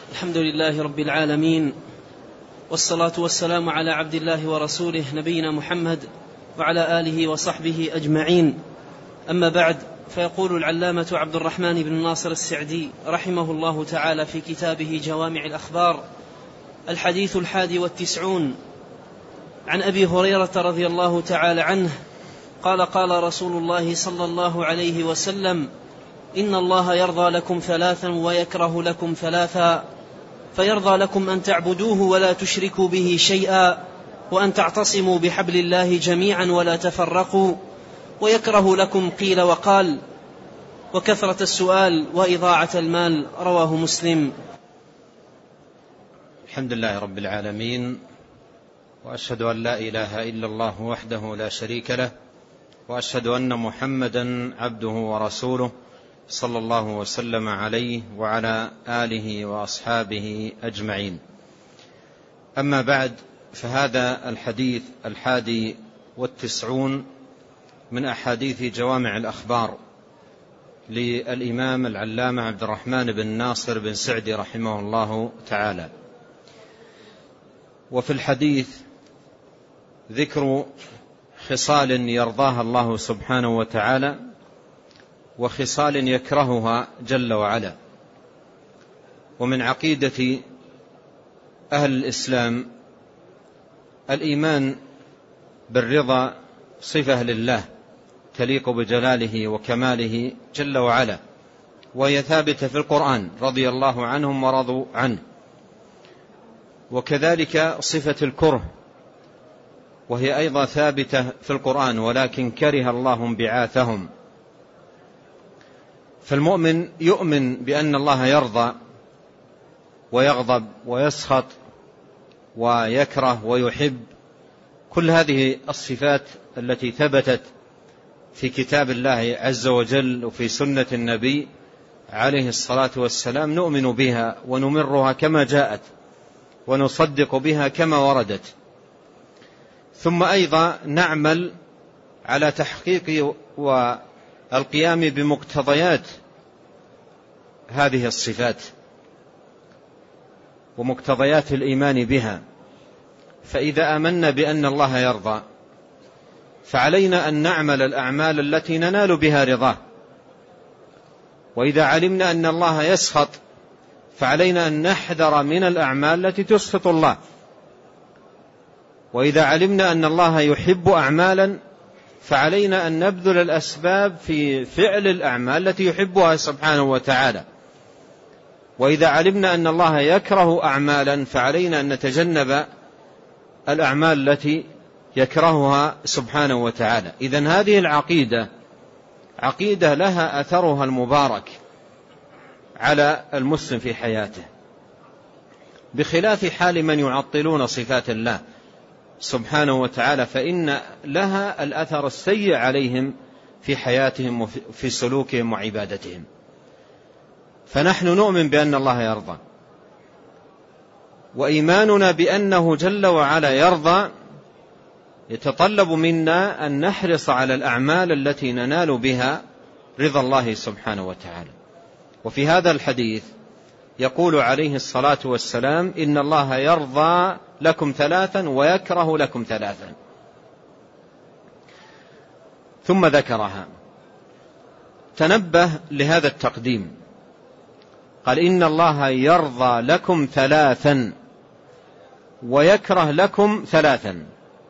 الحمد لله رب العالمين، والصلاة والسلام على عبد الله ورسوله نبينا محمد وعلى آله وصحبه أجمعين. أما بعد، فيقول العلامة عبد الرحمن بن ناصر السعدي رحمه الله تعالى في كتابه جوامع الأخبار: الحديث 91 عن أبي هريرة رضي الله تعالى عنه قال: قال رسول الله صلى الله عليه وسلم: إن الله يرضى لكم ثلاثا ويكره لكم ثلاثا، فيرضى لكم أن تعبدوه ولا تشركوا به شيئا، وأن تعتصموا بحبل الله جميعا ولا تفرقوا، ويكره لكم قيل وقال وكثرة السؤال وإضاعة المال. رواه مسلم. الحمد لله رب العالمين، وأشهد أن لا إله إلا الله وحده لا شريك له، وأشهد أن محمدا عبده ورسوله صلى الله وسلم عليه وعلى آله وأصحابه أجمعين. أما بعد، فهذا الحديث 91 من أحاديث جوامع الأخبار للإمام العلامة عبد الرحمن بن ناصر بن سعدي رحمه الله تعالى. وفي الحديث ذكر خصال يرضاها الله سبحانه وتعالى، وخصال يكرهها جل وعلا. ومن عقيدة أهل الإسلام الإيمان بالرضا صفة لله تليق بجلاله وكماله جل وعلا، وهي ثابتة في القرآن: رضي الله عنهم ورضوا عنه. وكذلك صفة الكره، وهي أيضا ثابتة في القرآن: ولكن كره الله انبعاثهم. فالمؤمن يؤمن بأن الله يرضى ويغضب ويسخط ويكره ويحب، كل هذه الصفات التي ثبتت في كتاب الله عز وجل وفي سنة النبي عليه الصلاة والسلام نؤمن بها ونمرها كما جاءت ونصدق بها كما وردت. ثم أيضا نعمل على تحقيق والقيام بمقتضيات هذه الصفات ومقتضيات الإيمان بها. فإذا آمنا بأن الله يرضى، فعلينا أن نعمل الأعمال التي ننال بها رضاه. وإذا علمنا أن الله يسخط، فعلينا أن نحذر من الأعمال التي تسخط الله. وإذا علمنا أن الله يحب أعمالا، فعلينا أن نبذل الأسباب في فعل الأعمال التي يحبها سبحانه وتعالى. وإذا علمنا أن الله يكره أعمالا، فعلينا أن نتجنب الأعمال التي يكرهها سبحانه وتعالى. إذن هذه العقيدة عقيدة لها أثرها المبارك على المسلم في حياته، بخلاف حال من يعطلون صفات الله سبحانه وتعالى، فإن لها الأثر السيء عليهم في حياتهم وفي سلوكهم وعبادتهم. فنحن نؤمن بأن الله يرضى، وإيماننا بأنه جل وعلا يرضى يتطلب منا أن نحرص على الأعمال التي ننال بها رضا الله سبحانه وتعالى. وفي هذا الحديث يقول عليه الصلاة والسلام: إن الله يرضى لكم ثلاثا ويكره لكم ثلاثا. ثم ذكرها. تنبه لهذا التقديم، قال: إن الله يرضى لكم ثلاثا ويكره لكم ثلاثا.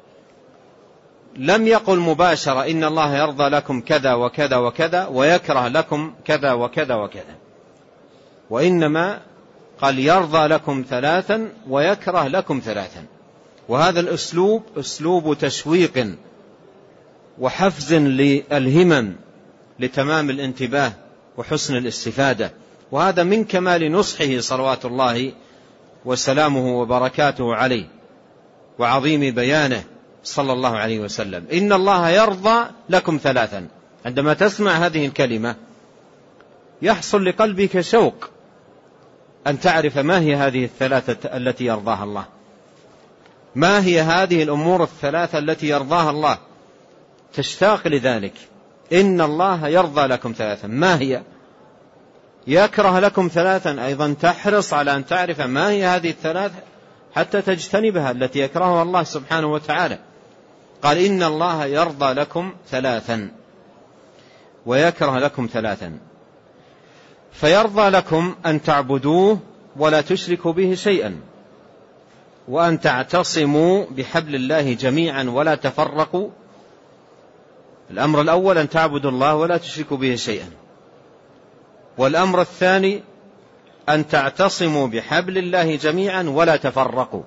لم يقل مباشرة إن الله يرضى لكم كذا وكذا وكذا ويكره لكم كذا وكذا وكذا، وإنما قال: يرضى لكم ثلاثا ويكره لكم ثلاثا. وهذا الأسلوب أسلوب تشويق وحفز للهمم لتمام الانتباه وحسن الاستفادة. وهذا من كمال نصحه صلوات الله وسلامه وبركاته عليه وعظيم بيانه صلى الله عليه وسلم: إن الله يرضى لكم ثلاثا. عندما تسمع هذه الكلمة يحصل لقلبك شوق أن تعرف ما هي هذه الثلاثة التي يرضاها الله، ما هي هذه الأمور الثلاثة التي يرضاها الله، تشتاق لذلك. إن الله يرضى لكم ثلاثا، ما هي؟ يكره لكم ثلاثا، أيضا تحرص على أن تعرف ما هي هذه الثلاث حتى تجتنبها التي يكرهها الله سبحانه وتعالى. قال إن الله يرضى لكم ثلاثا ويكره لكم ثلاثا. فيرضى لكم أن تعبدوه ولا تشركوا به شيئا، وأن تعتصموا بحبل الله جميعا ولا تفرقوا. الأمر الأول أن تعبدوا الله ولا تشركوا به شيئا، والأمر الثاني أن تعتصموا بحبل الله جميعا ولا تفرقوا.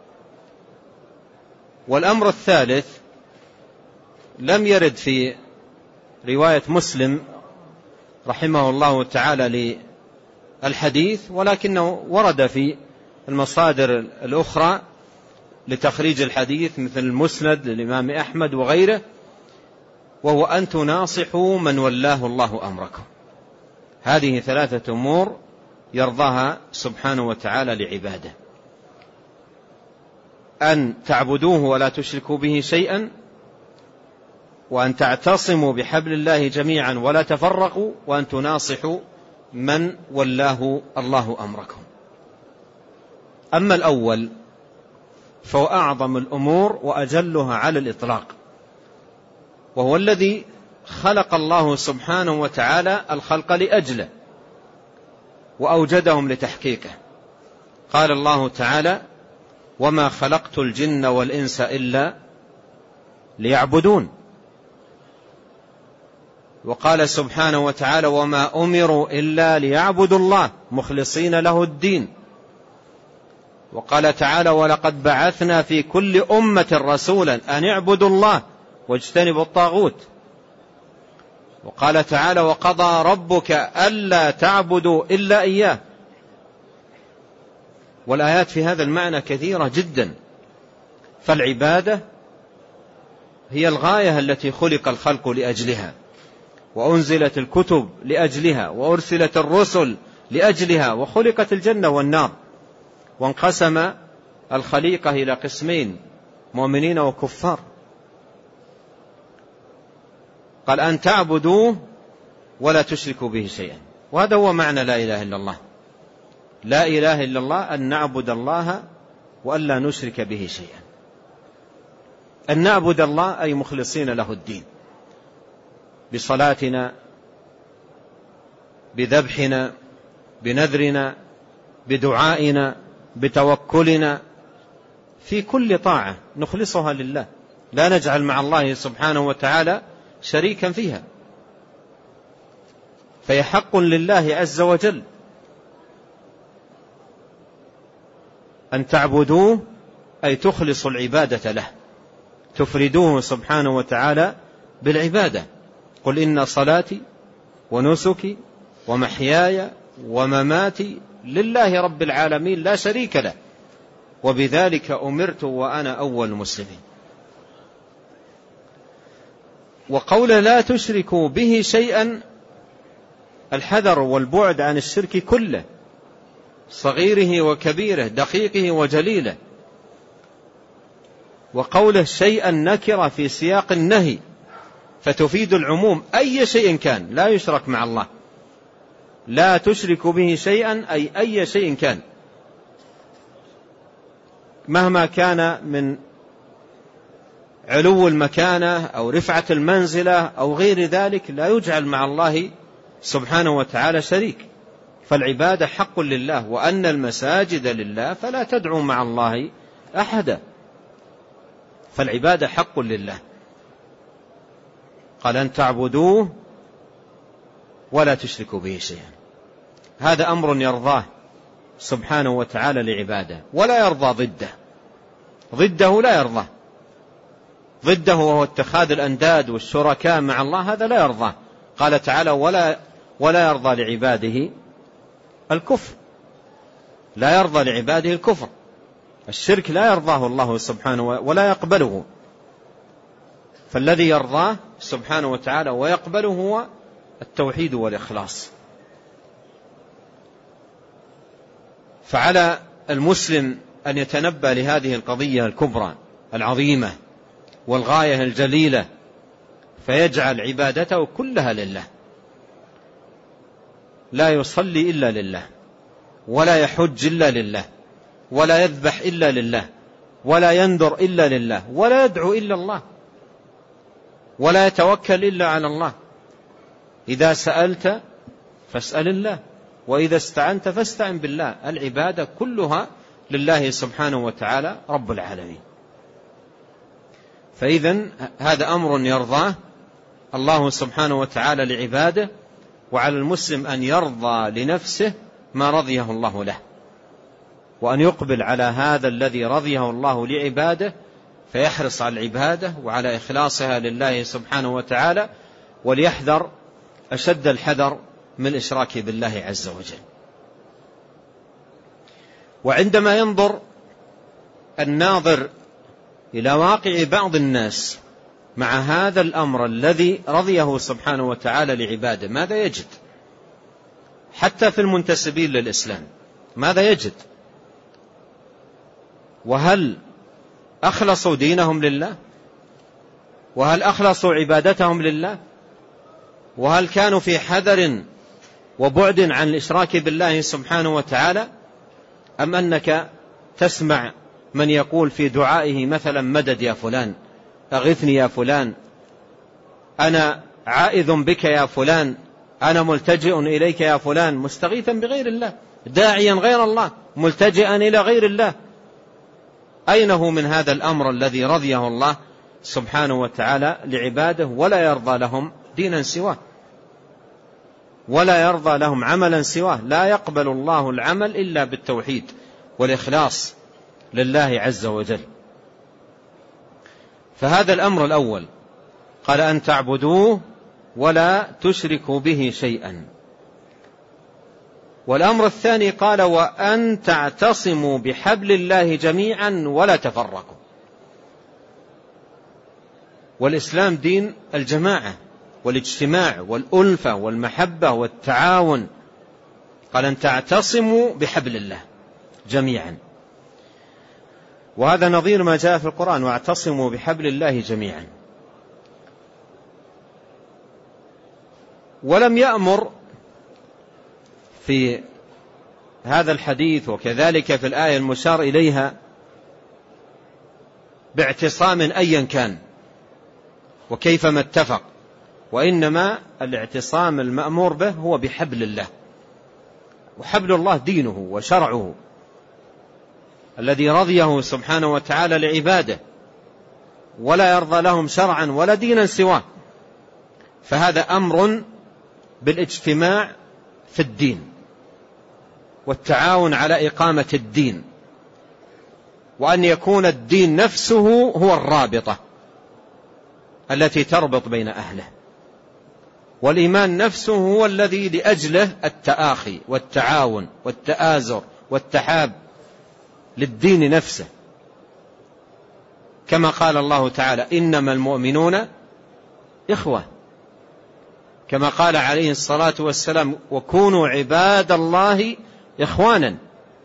والأمر الثالث لم يرد في رواية مسلم رحمه الله تعالى للحديث، ولكنه ورد في المصادر الأخرى لتخريج الحديث مثل المسند للإمام أحمد وغيره، وهو أن تناصحوا من ولاه الله أمركم. هذه ثلاثة أمور يرضاها سبحانه وتعالى لعباده: أن تعبدوه ولا تشركوا به شيئا، وأن تعتصموا بحبل الله جميعا ولا تفرقوا، وأن تناصحوا من ولاه الله أمركم. أما الأول فهو أعظم الأمور وأجلها على الإطلاق، وهو الذي خلق الله سبحانه وتعالى الخلق لأجله وأوجدهم لتحقيقه. قال الله تعالى: وما خلقت الجن والإنس إلا ليعبدون. وقال سبحانه وتعالى: وما أمروا إلا ليعبدوا الله مخلصين له الدين. وقال تعالى: ولقد بعثنا في كل أمة رسولا أن اعبدوا الله واجتنبوا الطاغوت. وقال تعالى: وقضى ربك ألا تعبدوا إلا إياه. والآيات في هذا المعنى كثيرة جدا. فالعبادة هي الغاية التي خلق الخلق لأجلها، وأنزلت الكتب لأجلها، وأرسلت الرسل لأجلها، وخلقت الجنة والنار. وانقسم الخليقة إلى قسمين: مؤمنين وكفار. قال: أن تعبدوه ولا تشركوا به شيئا. وهذا هو معنى لا إله إلا الله. لا إله إلا الله أن نعبد الله وأن لا نشرك به شيئا. أن نعبد الله أي مخلصين له الدين، بصلاتنا، بذبحنا، بنذرنا، بدعائنا، بتوكلنا، في كل طاعة نخلصها لله، لا نجعل مع الله سبحانه وتعالى شريكا فيها، فهي حق لله عز وجل. أن تعبدوه أي تخلصوا العبادة له، تفردوه سبحانه وتعالى بالعبادة. قل إن صلاتي ونسكي ومحياي ومماتي لله رب العالمين لا شريك له، وبذلك أمرت وأنا أول المسلمين. وقول لا تشركوا به شيئا الحذر والبعد عن الشرك كله، صغيره وكبيره، دقيقه وجليله. وقوله شيئا نكرة في سياق النهي فتفيد العموم، أي شيء كان لا يشرك مع الله. لا تشرك به شيئا أي شيء كان، مهما كان من علو المكانة أو رفعة المنزلة أو غير ذلك، لا يجعل مع الله سبحانه وتعالى شريك. فالعبادة حق لله، وأن المساجد لله فلا تدعوا مع الله أحدا. فالعبادة حق لله. قال أن تعبدوه ولا تشركوا به شيئا. هذا أمر يرضاه سبحانه وتعالى لعباده، ولا يرضى ضده لا يرضاه. ضده وهو اتخاذ الأنداد والشركاء مع الله، هذا لا يرضاه. قال تعالى: ولا يرضى لعباده الكفر. لا يرضى لعباده الكفر، الشرك لا يرضاه الله سبحانه ولا يقبله. فالذي يرضاه سبحانه وتعالى ويقبله هو التوحيد والإخلاص. فعلى المسلم أن يتنبه لهذه القضية الكبرى العظيمة والغاية الجليلة، فيجعل عبادته كلها لله. لا يصلي إلا لله، ولا يحج إلا لله، ولا يذبح إلا لله، ولا ينذر إلا لله، ولا يدعو إلا الله، ولا يتوكل إلا على الله. إذا سألت فاسأل الله، وإذا استعنت فاستعن بالله. العبادة كلها لله سبحانه وتعالى رب العالمين. فإذن هذا أمر يرضاه الله سبحانه وتعالى لعباده، وعلى المسلم أن يرضى لنفسه ما رضيه الله له، وأن يقبل على هذا الذي رضيه الله لعباده، فيحرص على العبادة وعلى إخلاصها لله سبحانه وتعالى، وليحذر أشد الحذر من الإشراك بالله عز وجل. وعندما ينظر الناظر إلى واقع بعض الناس مع هذا الأمر الذي رضيه سبحانه وتعالى لعباده، ماذا يجد؟ حتى في المنتسبين للإسلام ماذا يجد؟ وهل أخلصوا دينهم لله؟ وهل أخلصوا عبادتهم لله؟ وهل كانوا في حذر وبعد عن الإشراك بالله سبحانه وتعالى؟ أم أنك تسمع من يقول في دعائه مثلا مدد يا فلان، أغثني يا فلان، أنا عائذ بك يا فلان، أنا ملتجئ إليك يا فلان، مستغيثا بغير الله، داعيا غير الله، ملتجئا إلى غير الله. أين هو من هذا الأمر الذي رضيه الله سبحانه وتعالى لعباده، ولا يرضى لهم دينا سواه، ولا يرضى لهم عملا سواه؟ لا يقبل الله العمل إلا بالتوحيد والإخلاص لله عز وجل. فهذا الأمر الأول، قال أن تعبدوه ولا تشركوا به شيئا. والأمر الثاني قال وأن تعتصموا بحبل الله جميعا ولا تفرقوا. والإسلام دين الجماعة والاجتماع والألفة والمحبة والتعاون. قال أن تعتصموا بحبل الله جميعا، وهذا نظير ما جاء في القرآن، واعتصموا بحبل الله جميعا. ولم يأمر في هذا الحديث وكذلك في الآية المشار إليها باعتصام أيا كان وكيفما اتفق، وإنما الاعتصام المأمور به هو بحبل الله، وحبل الله دينه وشرعه الذي رضيه سبحانه وتعالى لعباده، ولا يرضى لهم شرعا ولا دينا سواه. فهذا أمر بالاجتماع في الدين والتعاون على إقامة الدين، وأن يكون الدين نفسه هو الرابطة التي تربط بين أهله، والإيمان نفسه هو الذي لأجله التآخي والتعاون والتآزر والتحاب للدين نفسه، كما قال الله تعالى إنما المؤمنون إخوة، كما قال عليه الصلاة والسلام وكونوا عباد الله إخوانا.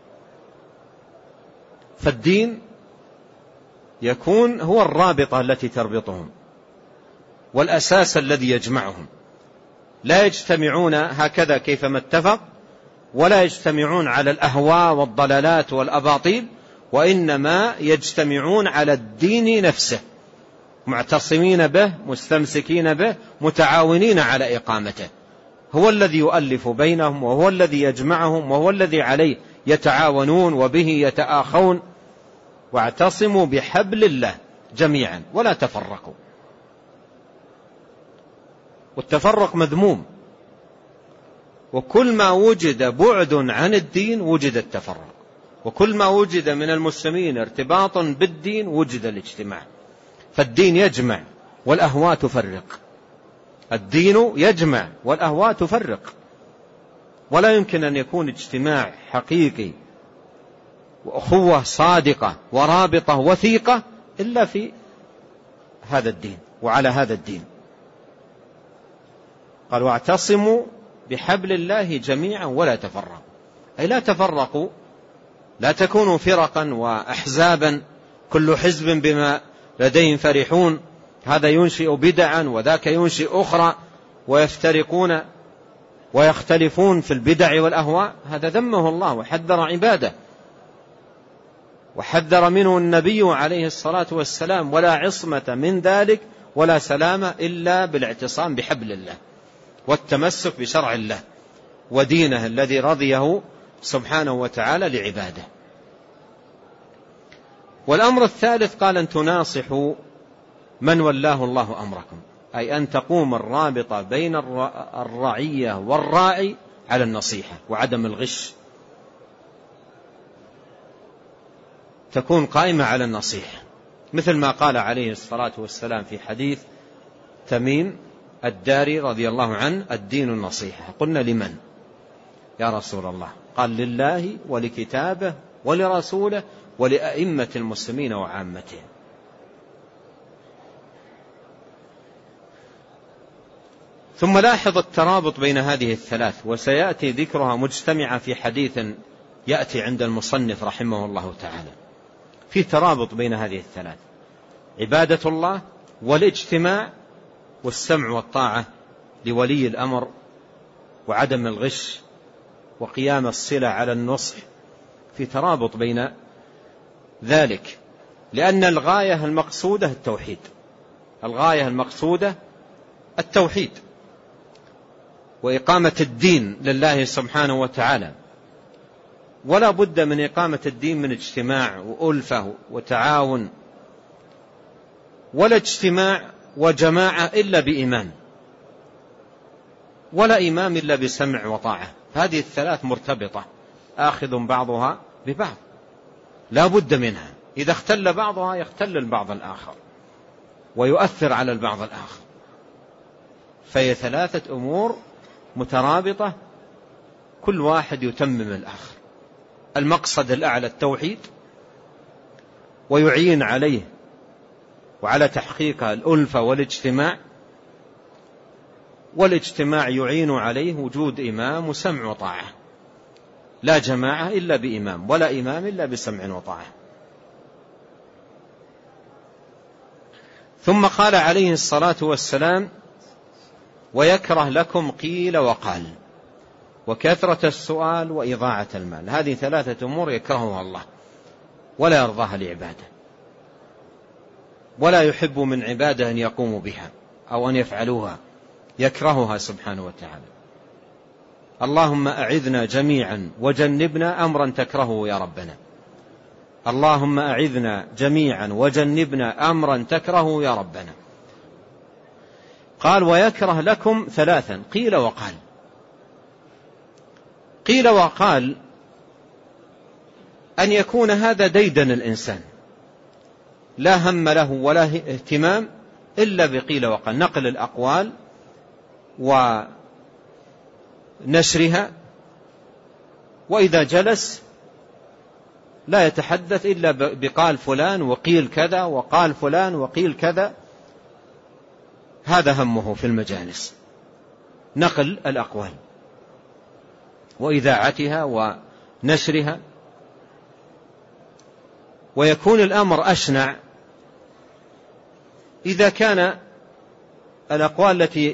فالدين يكون هو الرابطة التي تربطهم والأساس الذي يجمعهم، لا يجتمعون هكذا كيفما اتفق، ولا يجتمعون على الأهواء والضلالات والأباطيل، وإنما يجتمعون على الدين نفسه، معتصمين به، مستمسكين به، متعاونين على إقامته. هو الذي يؤلف بينهم، وهو الذي يجمعهم، وهو الذي عليه يتعاونون وبه يتآخون. واعتصموا بحبل الله جميعا ولا تفرقوا. والتفرق مذموم، وكل ما وجد بعد عن الدين وجد التفرق، وكل ما وجد من المسلمين ارتباط بالدين وجد الاجتماع. فالدين يجمع والأهواء تفرق، الدين يجمع والأهواء تفرق، ولا يمكن أن يكون اجتماع حقيقي وأخوة صادقة ورابطة وثيقة إلا في هذا الدين وعلى هذا الدين. قال واعتصموا بحبل الله جميعا ولا تفرقوا، أي لا تفرقوا، لا تكونوا فرقا وأحزابا كل حزب بما لديهم فرحون، هذا ينشئ بدعا وذاك ينشئ أخرى ويفترقون ويختلفون في البدع والأهواء، هذا ذمه الله وحذر عباده، وحذر منه النبي عليه الصلاة والسلام، ولا عصمة من ذلك ولا سلامة إلا بالاعتصام بحبل الله والتمسك بشرع الله ودينه الذي رضيه سبحانه وتعالى لعباده. والأمر الثالث قال أن تناصحوا من ولاه الله أمركم، أي أن تقوم الرابطة بين الرعية والراعي على النصيحة وعدم الغش، تكون قائمة على النصيحة، مثل ما قال عليه الصلاة والسلام في حديث تميم الداري رضي الله عنه: الدين النصيحة. قلنا: لمن يا رسول الله؟ قال: لله ولكتابه ولرسوله ولأئمة المسلمين وعامتهم. ثم لاحظ الترابط بين هذه الثلاث، وسيأتي ذكرها مجتمعة في حديث يأتي عند المصنف رحمه الله تعالى. في ترابط بين هذه الثلاث: عبادة الله والاجتماع والسمع والطاعة لولي الأمر وعدم الغش وقيام الصلة على النصح. في ترابط بين ذلك، لأن الغاية المقصودة التوحيد، الغاية المقصودة التوحيد وإقامة الدين لله سبحانه وتعالى. ولا بد من إقامة الدين من اجتماع وألفة وتعاون، ولا اجتماع وجماعة إلا بإمام، ولا إمام إلا بسمع وطاعة. هذه الثلاث مرتبطة، آخذ بعضها ببعض، لا بد منها. إذا اختل بعضها يختل البعض الآخر ويؤثر على البعض الآخر. فهي ثلاثة أمور مترابطة، كل واحد يتمم الآخر. المقصد الأعلى التوحيد، ويعين عليه وعلى تحقيقها الألفة والاجتماع، والاجتماع يعين عليه وجود إمام وسمع وطاعة. لا جماعة إلا بإمام، ولا إمام إلا بسمع وطاعة. ثم قال عليه الصلاة والسلام: ويكره لكم قيل وقال وكثرة السؤال وإضاعة المال. هذه ثلاثة أمور يكرهها الله ولا يرضاها لعباده، ولا يحب من عباده أن يقوموا بها أو أن يفعلوها، يكرهها سبحانه وتعالى. اللهم أعذنا جميعا وجنبنا أمرا تكرهه يا ربنا. اللهم أعذنا جميعا وجنبنا أمرا تكرهه يا ربنا. قال: ويكره لكم ثلاثا: قيل وقال. قيل وقال أن يكون هذا ديدن الإنسان، لا هم له ولا اهتمام إلا بقيل وقال، نقل الأقوال ونشرها، وإذا جلس لا يتحدث إلا بقال فلان وقيل كذا وقال فلان وقيل كذا. هذا همه في المجالس، نقل الأقوال وإذاعتها ونشرها. ويكون الأمر أشنع إذا كان الأقوال التي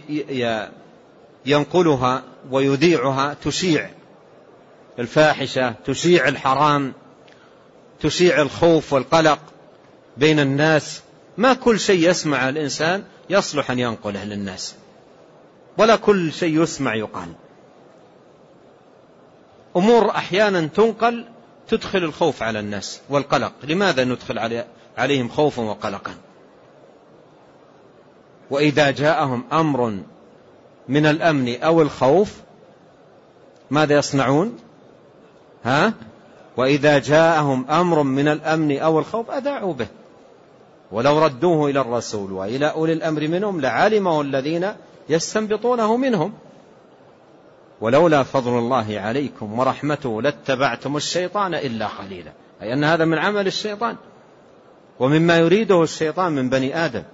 ينقلها ويذيعها تشيع الفاحشة، تشيع الحرام، تشيع الخوف والقلق بين الناس. ما كل شيء يسمع الإنسان يصلح أن ينقله للناس، ولا كل شيء يسمع يقال. أمور أحيانا تنقل تدخل الخوف على الناس والقلق. لماذا ندخل عليهم خوفا وقلقا؟ وإذا جاءهم أمر من الأمن أو الخوف ماذا يصنعون؟ وإذا جاءهم أمر من الأمن أو الخوف أذاعوا به، ولو ردوه إلى الرسول وإلى أولي الأمر منهم لعلمه الذين يستنبطونه منهم. ولولا فضل الله عليكم ورحمته لاتبعتم الشيطان إلا قليلا، أي أن هذا من عمل الشيطان ومما يريده الشيطان من بني آدم.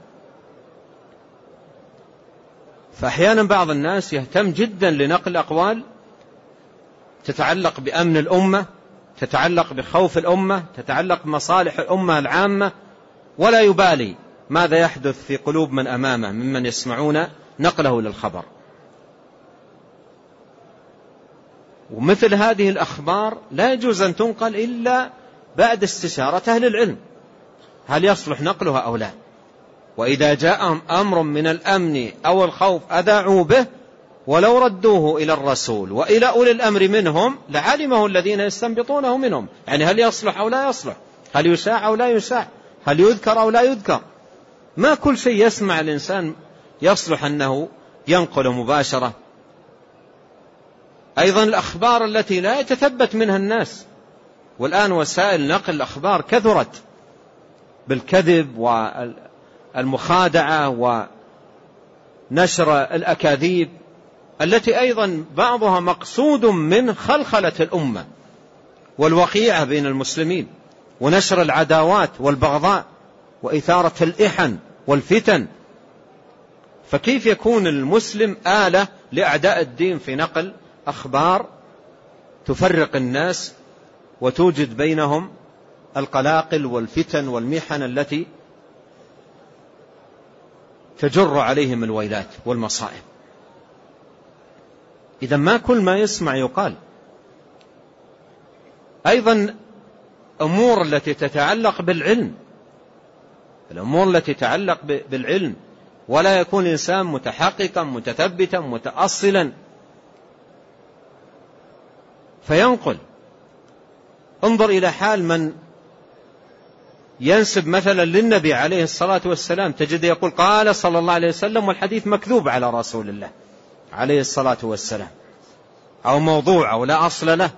فأحيانا بعض الناس يهتم جدا لنقل أقوال تتعلق بأمن الأمة، تتعلق بخوف الأمة، تتعلق بمصالح الأمة العامة، ولا يبالي ماذا يحدث في قلوب من أمامه ممن يسمعون نقله للخبر. ومثل هذه الأخبار لا يجوز أن تنقل إلا بعد استشارة أهل العلم، هل يصلح نقلها أو لا. وإذا جاءهم أمر من الأمن أو الخوف أذاعوا به، ولو ردوه إلى الرسول وإلى أولي الأمر منهم لعلمه الذين يستنبطونه منهم. يعني هل يصلح أو لا يصلح، هل يشاع أو لا يشاع، هل يذكر أو لا يذكر. ما كل شيء يسمع الإنسان يصلح أنه ينقل مباشرة. أيضا الأخبار التي لا يتثبت منها الناس، والآن وسائل نقل الأخبار كثرت بالكذب والمخادعة ونشر الأكاذيب، التي أيضا بعضها مقصود من خلخلة الأمة والوقيعة بين المسلمين ونشر العداوات والبغضاء وإثارة الإحن والفتن. فكيف يكون المسلم آلة لأعداء الدين في نقل أخبار تفرق الناس وتوجد بينهم القلاقل والفتن والمحن التي تجر عليهم الويلات والمصائب. إذا ما كل ما يسمع يقال. أيضا أمور التي تتعلق بالعلم، الأمور التي تتعلق بالعلم، ولا يكون إنسان متحققا متثبتا متأصلا فينقل. انظر إلى حال من ينسب مثلا للنبي عليه الصلاة والسلام، تجد يقول قال صلى الله عليه وسلم والحديث مكذوب على رسول الله عليه الصلاة والسلام، أو موضوع أو لا أصل له.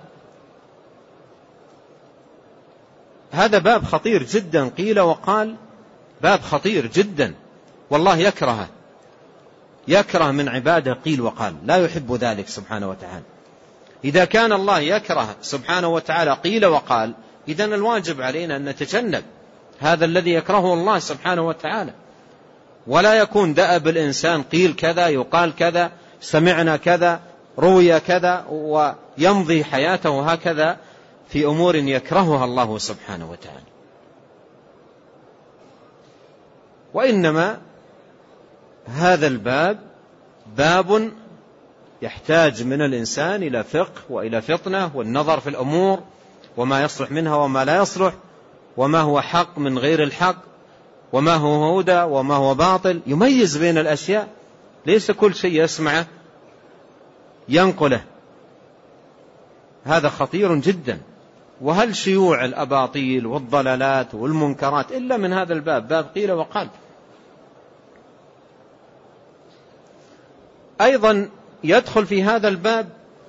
هذا باب خطير جدا، قيل وقال، باب خطير جدا، والله يكره من عباده قيل وقال، لا يحب ذلك سبحانه وتعالى. إذا كان الله يكره سبحانه وتعالى قيل وقال، إذن الواجب علينا أن نتجنب هذا الذي يكرهه الله سبحانه وتعالى، ولا يكون دأب الإنسان قيل كذا يقال كذا سمعنا كذا روي كذا، ويمضي حياته هكذا في أمور يكرهها الله سبحانه وتعالى. وإنما هذا الباب باب يحتاج من الإنسان إلى فقه وإلى فطنة والنظر في الأمور وما يصلح منها وما لا يصلح، وما هو حق من غير الحق، وما هو هدى وما هو باطل، يميز بين الأشياء. ليس كل شيء يسمعه ينقله، هذا خطير جدا. وهل شيوع الأباطيل والضلالات والمنكرات إلا من هذا الباب، باب قيل وقال. أيضا يدخل في هذا الباب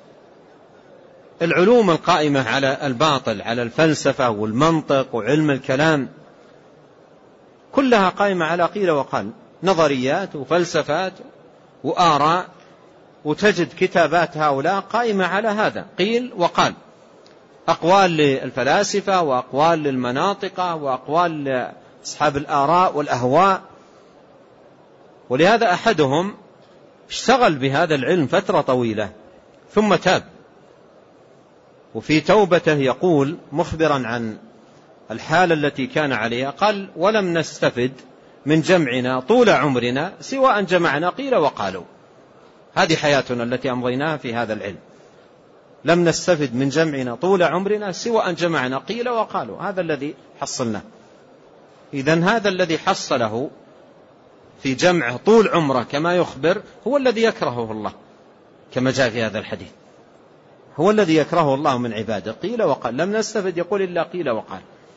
العلوم القائمة على الباطل، على الفلسفة والمنطق وعلم الكلام، كلها قائمة على قيل وقال، نظريات وفلسفات وآراء، وتجد كتابات هؤلاء قائمة على هذا قيل وقال، أقوال للفلاسفة وأقوال للمناطق وأقوال لأصحاب الآراء والأهواء. ولهذا أحدهم اشتغل بهذا العلم فترة طويلة ثم تاب، وفي توبته يقول مخبرا عن الحالة التي كان عليها، قال ولم نستفد من جمعنا طول عمرنا سوى أن جمعنا قيل وقالوا. هذه حياتنا التي أمضيناها في هذا العلم، لم نستفد من جمعنا طول عمرنا سوى أن جمعنا قيل وقالوا، هذا الذي حصلناه. إذن هذا الذي حصله في جمعه طول عمره كما يخبر هو الذي يكرهه الله، كما جاء في هذا الحديث، هو الذي يكرهه الله من عباده، قيل وقال، لم نستفد يقول إلا قيل وقال.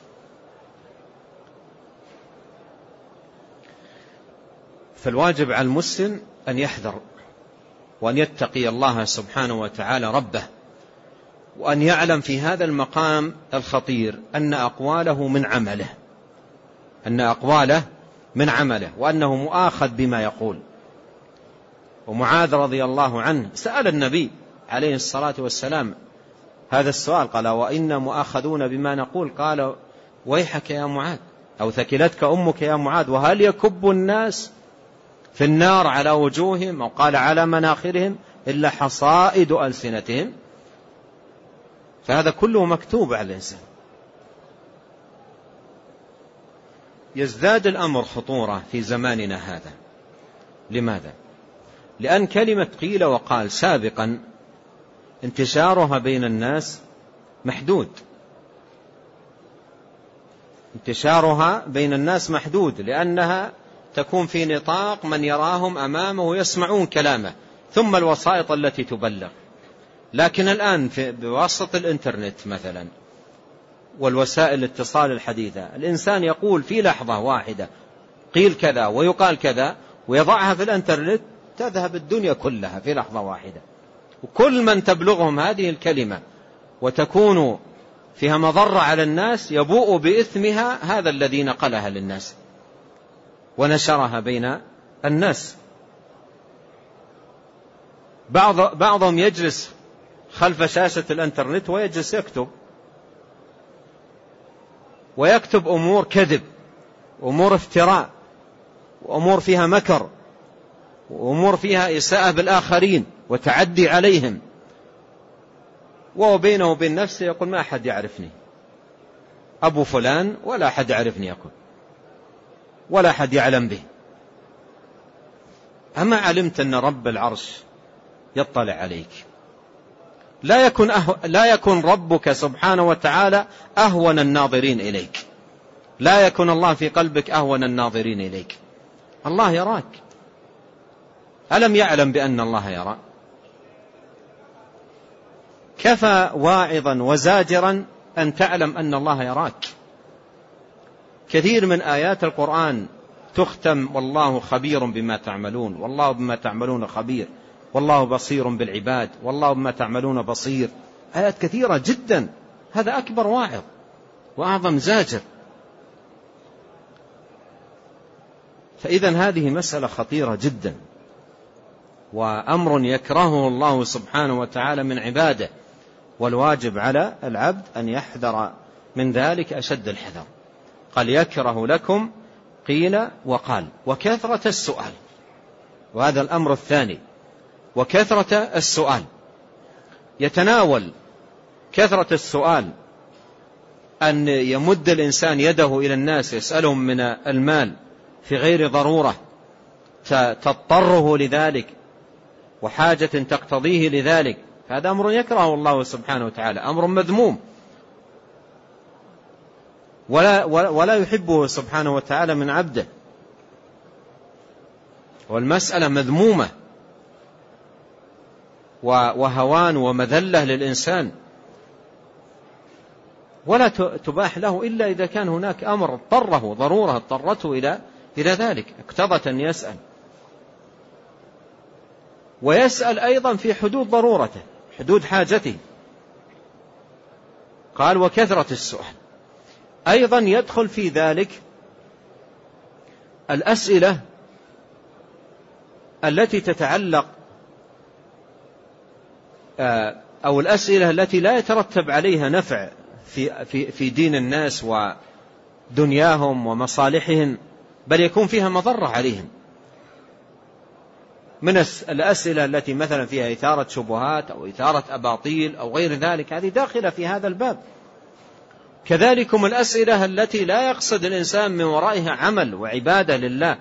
فالواجب على المسلم أن يحذر وأن يتقي الله سبحانه وتعالى ربه، وأن يعلم في هذا المقام الخطير أن أقواله من عمله، وأنه مؤاخذ بما يقول. ومعاذ رضي الله عنه سأل النبي عليه الصلاة والسلام هذا السؤال، قال وإنا مؤاخذون بما نقول، قال ويحك يا معاذ، أو ثكلتك أمك يا معاذ، وهل يكب الناس في النار على وجوههم، أو قال على مناخرهم، إلا حصائد ألسنتهم. فهذا كله مكتوب على الإنسان. يزداد الأمر خطورة في زماننا هذا. لماذا؟ لأن كلمة قيل وقال سابقا انتشارها بين الناس محدود، انتشارها بين الناس محدود، لأنها تكون في نطاق من يراهم أمامه ويسمعون كلامه، ثم الوسائط التي تبلغ. لكن الآن بواسطة الإنترنت مثلا والوسائل الاتصال الحديثة، الإنسان يقول في لحظة واحدة قيل كذا ويقال كذا ويضعها في الإنترنت، تذهب الدنيا كلها في لحظة واحدة، وكل من تبلغهم هذه الكلمة وتكون فيها مضرة على الناس يبوء بإثمها هذا الذي نقلها للناس ونشرها بين الناس. بعضهم يجلس خلف شاشة الإنترنت ويجلس يكتب أمور كذب، أمور افتراء، وأمور فيها مكر، وأمور فيها إساءة بالآخرين وتعدي عليهم، وهو بينه وبين نفسه يقول ما أحد يعرفني، أبو فلان ولا أحد يعرفني، يقول ولا أحد يعلم به. أما علمت أن رب العرش يطلع عليك؟ لا يكن ربك سبحانه وتعالى أهون الناظرين إليك، لا يكن الله في قلبك أهون الناظرين إليك. الله يراك، ألم يعلم بأن الله يرى؟ كفى واعظا وزاجرا أن تعلم أن الله يراك. كثير من آيات القرآن تختم والله خبير بما تعملون، والله بما تعملون خبير، والله بصير بالعباد، والله بما تعملون بصير. آيات كثيرة جدا، هذا أكبر واعظ وأعظم زاجر. فإذن هذه مسألة خطيرة جدا، وأمر يكرهه الله سبحانه وتعالى من عباده، والواجب على العبد أن يحذر من ذلك أشد الحذر. قال يكره لكم قيل وقال، وكثرة السؤال، وهذا الأمر الثاني، وكثرة السؤال. يتناول كثرة السؤال أن يمد الإنسان يده إلى الناس يسألهم من المال في غير ضرورة تضطره لذلك وحاجة تقتضيه لذلك، هذا أمر يكرهه الله سبحانه وتعالى، أمر مذموم ولا يحبه سبحانه وتعالى من عبده، والمسألة مذمومة وهوان ومذلة للإنسان، ولا تباح له إلا إذا كان هناك أمر اضطره، ضرورة اضطرته إلى ذلك، اقتضت أن يسأل، ويسأل أيضا في حدود ضرورته، حدود حاجته. قال وكثرة السؤال. أيضا يدخل في ذلك الأسئلة التي تتعلق أو الأسئلة التي لا يترتب عليها نفع في دين الناس ودنياهم ومصالحهم، بل يكون فيها مضرة عليهم، من الأسئلة التي مثلا فيها إثارة شبهات أو إثارة أباطيل أو غير ذلك، هذه داخلة في هذا الباب. كذلكم الأسئلة التي لا يقصد الإنسان من ورائها عمل وعبادة لله،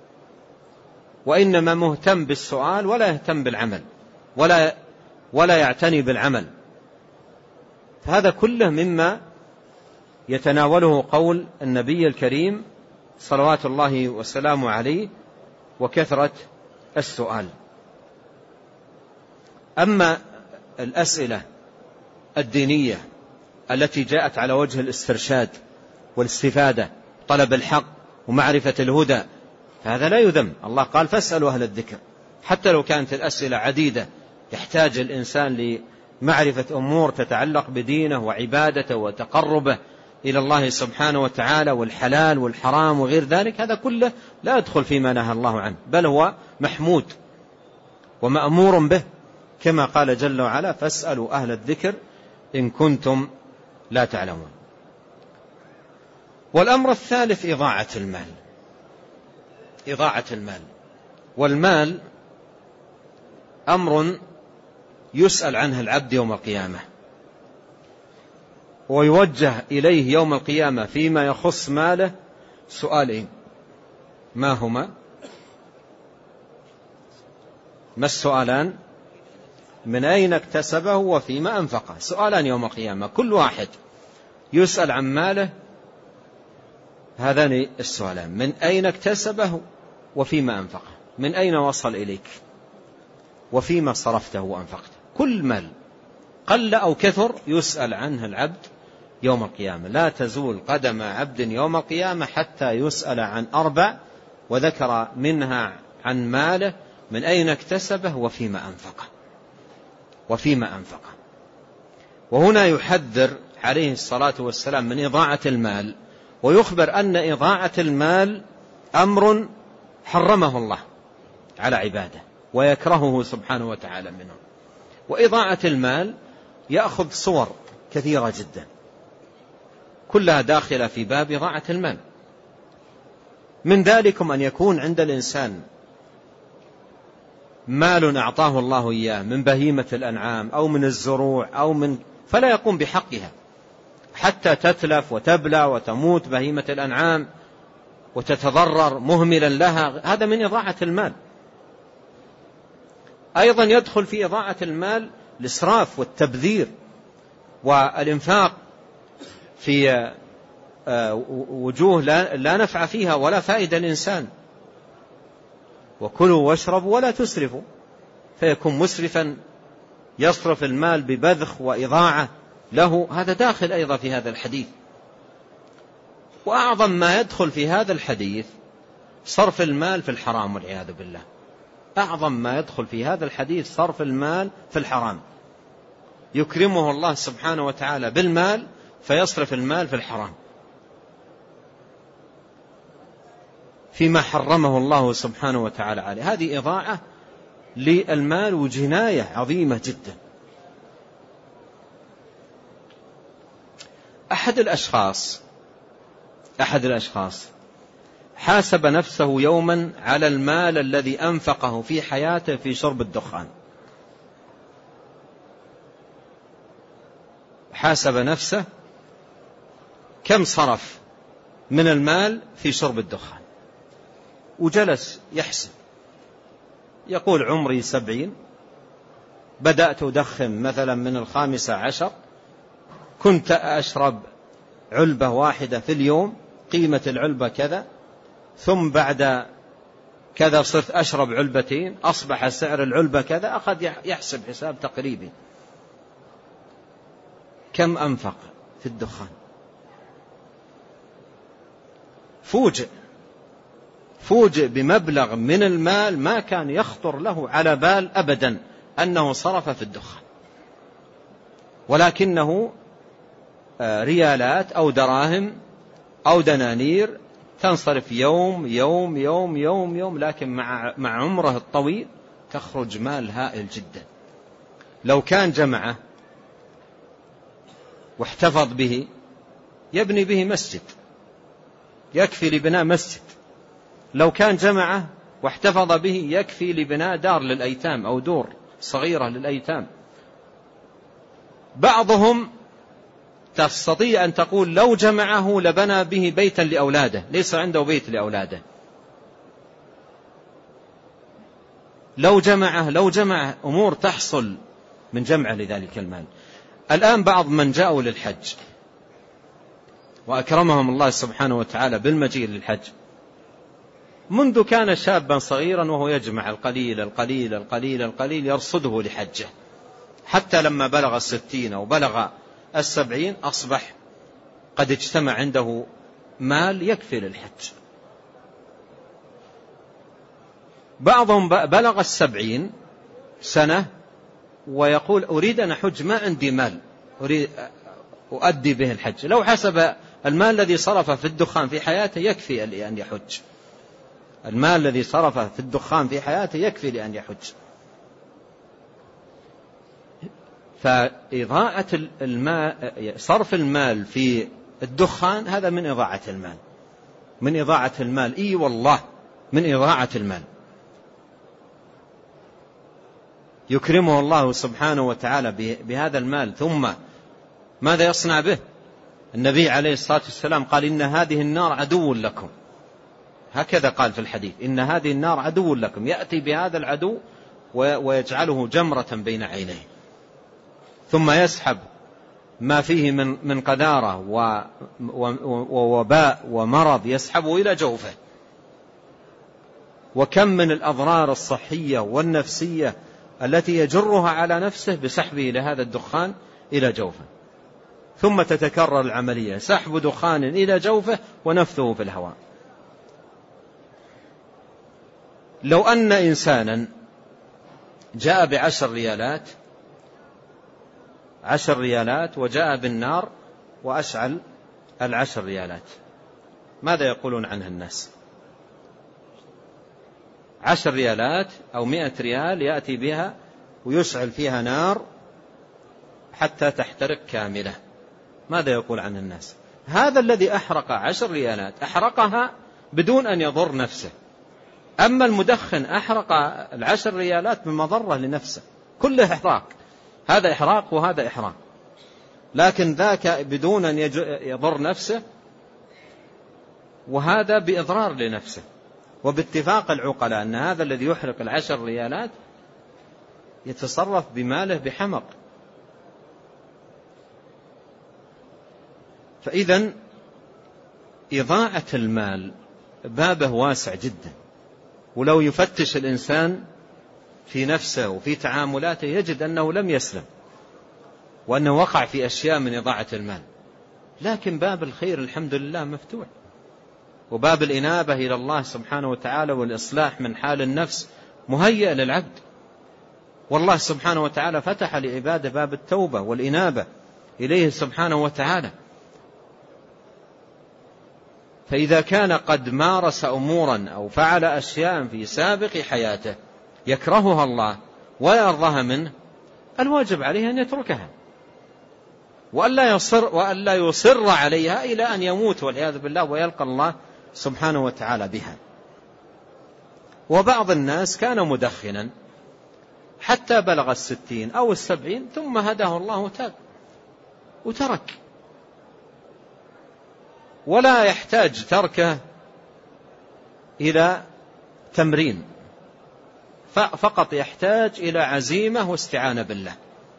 وإنما مهتم بالسؤال ولا يهتم بالعمل ولا يعتني بالعمل، فهذا كله مما يتناوله قول النبي الكريم صلوات الله وسلامه عليه وكثرة السؤال. أما الأسئلة الدينية التي جاءت على وجه الاسترشاد والاستفادة، طلب الحق ومعرفة الهدى، فهذا لا يذم. الله قال فاسألوا أهل الذكر، حتى لو كانت الأسئلة عديدة يحتاج الإنسان لمعرفة أمور تتعلق بدينه وعبادته وتقربه إلى الله سبحانه وتعالى والحلال والحرام وغير ذلك، هذا كله لا يدخل فيما نهى الله عنه، بل هو محمود ومأمور به، كما قال جل وعلا فاسألوا أهل الذكر إن كنتم لا تعلمون. والأمر الثالث إضاعة المال. إضاعة المال، والمال أمر يسأل عنه العبد يوم القيامة، ويوجه إليه يوم القيامة فيما يخص ماله سؤالين، ما السؤالان؟ من أين اكتسبه وفيما أنفقه. سؤالان يوم القيامة، كل واحد يسأل عن ماله هذان السؤالان: من أين اكتسبه وفيما أنفقه، من أين وصل إليك وفيما صرفته وأنفقته. كل مال قل أو كثر يسأل عنه العبد يوم القيامة. لا تزول قدم عبد يوم القيامة حتى يسأل عن 4، وذكر منها عن ماله من أين اكتسبه وفيما أنفقه. وهنا يحذر عليه الصلاة والسلام من إضاعة المال، ويخبر أن إضاعة المال أمر حرمه الله على عباده ويكرهه سبحانه وتعالى منه. وإضاعة المال يأخذ صور كثيرة جدا، كلها داخلة في باب إضاعة المال. من ذلكم أن يكون عند الإنسان مال أعطاه الله إياه من بهيمة الأنعام أو من الزروع فلا يقوم بحقها حتى تتلف وتبلى وتموت بهيمة الأنعام وتتضرر مهملا لها. هذا من إضاعة المال. أيضا يدخل في إضاعة المال الإسراف والتبذير والإنفاق في وجوه لا نفع فيها ولا فائدة الإنسان. وكلوا واشربوا ولا تسرفوا، فيكون مسرفا يصرف المال ببذخ وإضاعة له. هذا داخل أيضا في هذا الحديث. وأعظم ما يدخل في هذا الحديث صرف المال في الحرام والعياذ بالله. أعظم ما يدخل في هذا الحديث صرف المال في الحرام. يكرمه الله سبحانه وتعالى بالمال فيصرف المال في الحرام فيما حرمه الله سبحانه وتعالى عليه. هذه إضاعة للمال وجناية عظيمة جدا. أحد الأشخاص حاسب نفسه يوما على المال الذي أنفقه في حياته في شرب الدخان. حاسب نفسه كم صرف من المال في شرب الدخان، وجلس يحسب. يقول عمري 70، بدأت أدخن مثلا من 15، كنت أشرب علبة واحدة في اليوم، قيمة العلبة كذا، ثم بعد كذا صرت أشرب علبتين، أصبح سعر العلبة كذا. أخذ يحسب حساب تقريبي كم أنفق في الدخان. فوجئ بمبلغ من المال ما كان يخطر له على بال أبدا أنه صرف في الدخان، ولكنه ريالات أو دراهم أو دنانير تنصرف يوم يوم يوم يوم يوم، لكن مع عمره الطويل تخرج مال هائل جدا. لو كان جمعه واحتفظ به يبني به مسجد، يكفي لبناء مسجد. لو كان جمعه واحتفظ به يكفي لبناء دار للأيتام أو دور صغيرة للأيتام. بعضهم تستطيع أن تقول لو جمعه لبنى به بيتا لأولاده، ليس عنده بيت لأولاده. لو جمع أمور تحصل من جمع لذلك المال. الآن بعض من جاءوا للحج وأكرمهم الله سبحانه وتعالى بالمجيء للحج، منذ كان شابا صغيرا وهو يجمع القليل القليل القليل القليل يرصده لحجه، حتى لما بلغ 60 أو بلغ 70 أصبح قد اجتمع عنده مال يكفي للحج. بعضهم بلغ 70 سنة ويقول أريد أن أحج، ما عندي مال أريد أؤدي به الحج. لو حسب المال الذي صرف في الدخان في حياته يكفي لأن يحج. المال الذي صرف في الدخان في حياته يكفي لأن يحج. فإضاعة المال، صرف المال في الدخان، هذا من إضاعة المال، من إضاعة المال. إي والله من إضاعة المال. يكرمه الله سبحانه وتعالى بهذا المال، ثم ماذا يصنع به؟ النبي عليه الصلاة والسلام قال إن هذه النار عدو لكم، هكذا قال في الحديث، إن هذه النار عدو لكم، يأتي بهذا العدو ويجعله جمرة بين عينيه، ثم يسحب ما فيه من قذارة ووباء ومرض يسحبه إلى جوفه. وكم من الأضرار الصحية والنفسية التي يجرها على نفسه بسحبه لهذا الدخان إلى جوفه، ثم تتكرر العملية، سحب دخان إلى جوفه ونفثه في الهواء. لو أن إنسانا جاء ب10 ريالات وجاء بالنار وأشعل 10 ريالات، ماذا يقولون عنها الناس؟ 10 ريالات أو 100 ريال يأتي بها ويشعل فيها نار حتى تحترق كاملة، ماذا يقول عنها الناس؟ هذا الذي أحرق 10 ريالات أحرقها بدون أن يضر نفسه، أما المدخن أحرق 10 ريالات بمضرة لنفسه، كله إحراق، هذا إحراق وهذا إحراق، لكن ذاك بدون أن يضر نفسه وهذا بإضرار لنفسه. وباتفاق العقلاء أن هذا الذي يحرق 10 ريالات يتصرف بماله بحمق. فإذن إضاعة المال بابه واسع جدا، ولو يفتش الإنسان في نفسه وفي تعاملاته يجد أنه لم يسلم وأنه وقع في أشياء من إضاعة المال، لكن باب الخير الحمد لله مفتوح، وباب الإنابة إلى الله سبحانه وتعالى والإصلاح من حال النفس مهيئ للعبد. والله سبحانه وتعالى فتح لعباده باب التوبة والإنابة إليه سبحانه وتعالى. فإذا كان قد مارس أمورا أو فعل أشياء في سابق حياته يكرهها الله ويرضاها منه، الواجب عليه أن يتركها وألا يصر عليها إلى أن يموت والعياذ بالله ويلقى الله سبحانه وتعالى بها. وبعض الناس كان مدخنا حتى بلغ 60 أو 70 ثم هداه الله وتاب وترك، ولا يحتاج تركه إلى تمرين، فقط يحتاج إلى عزيمة واستعانة بالله،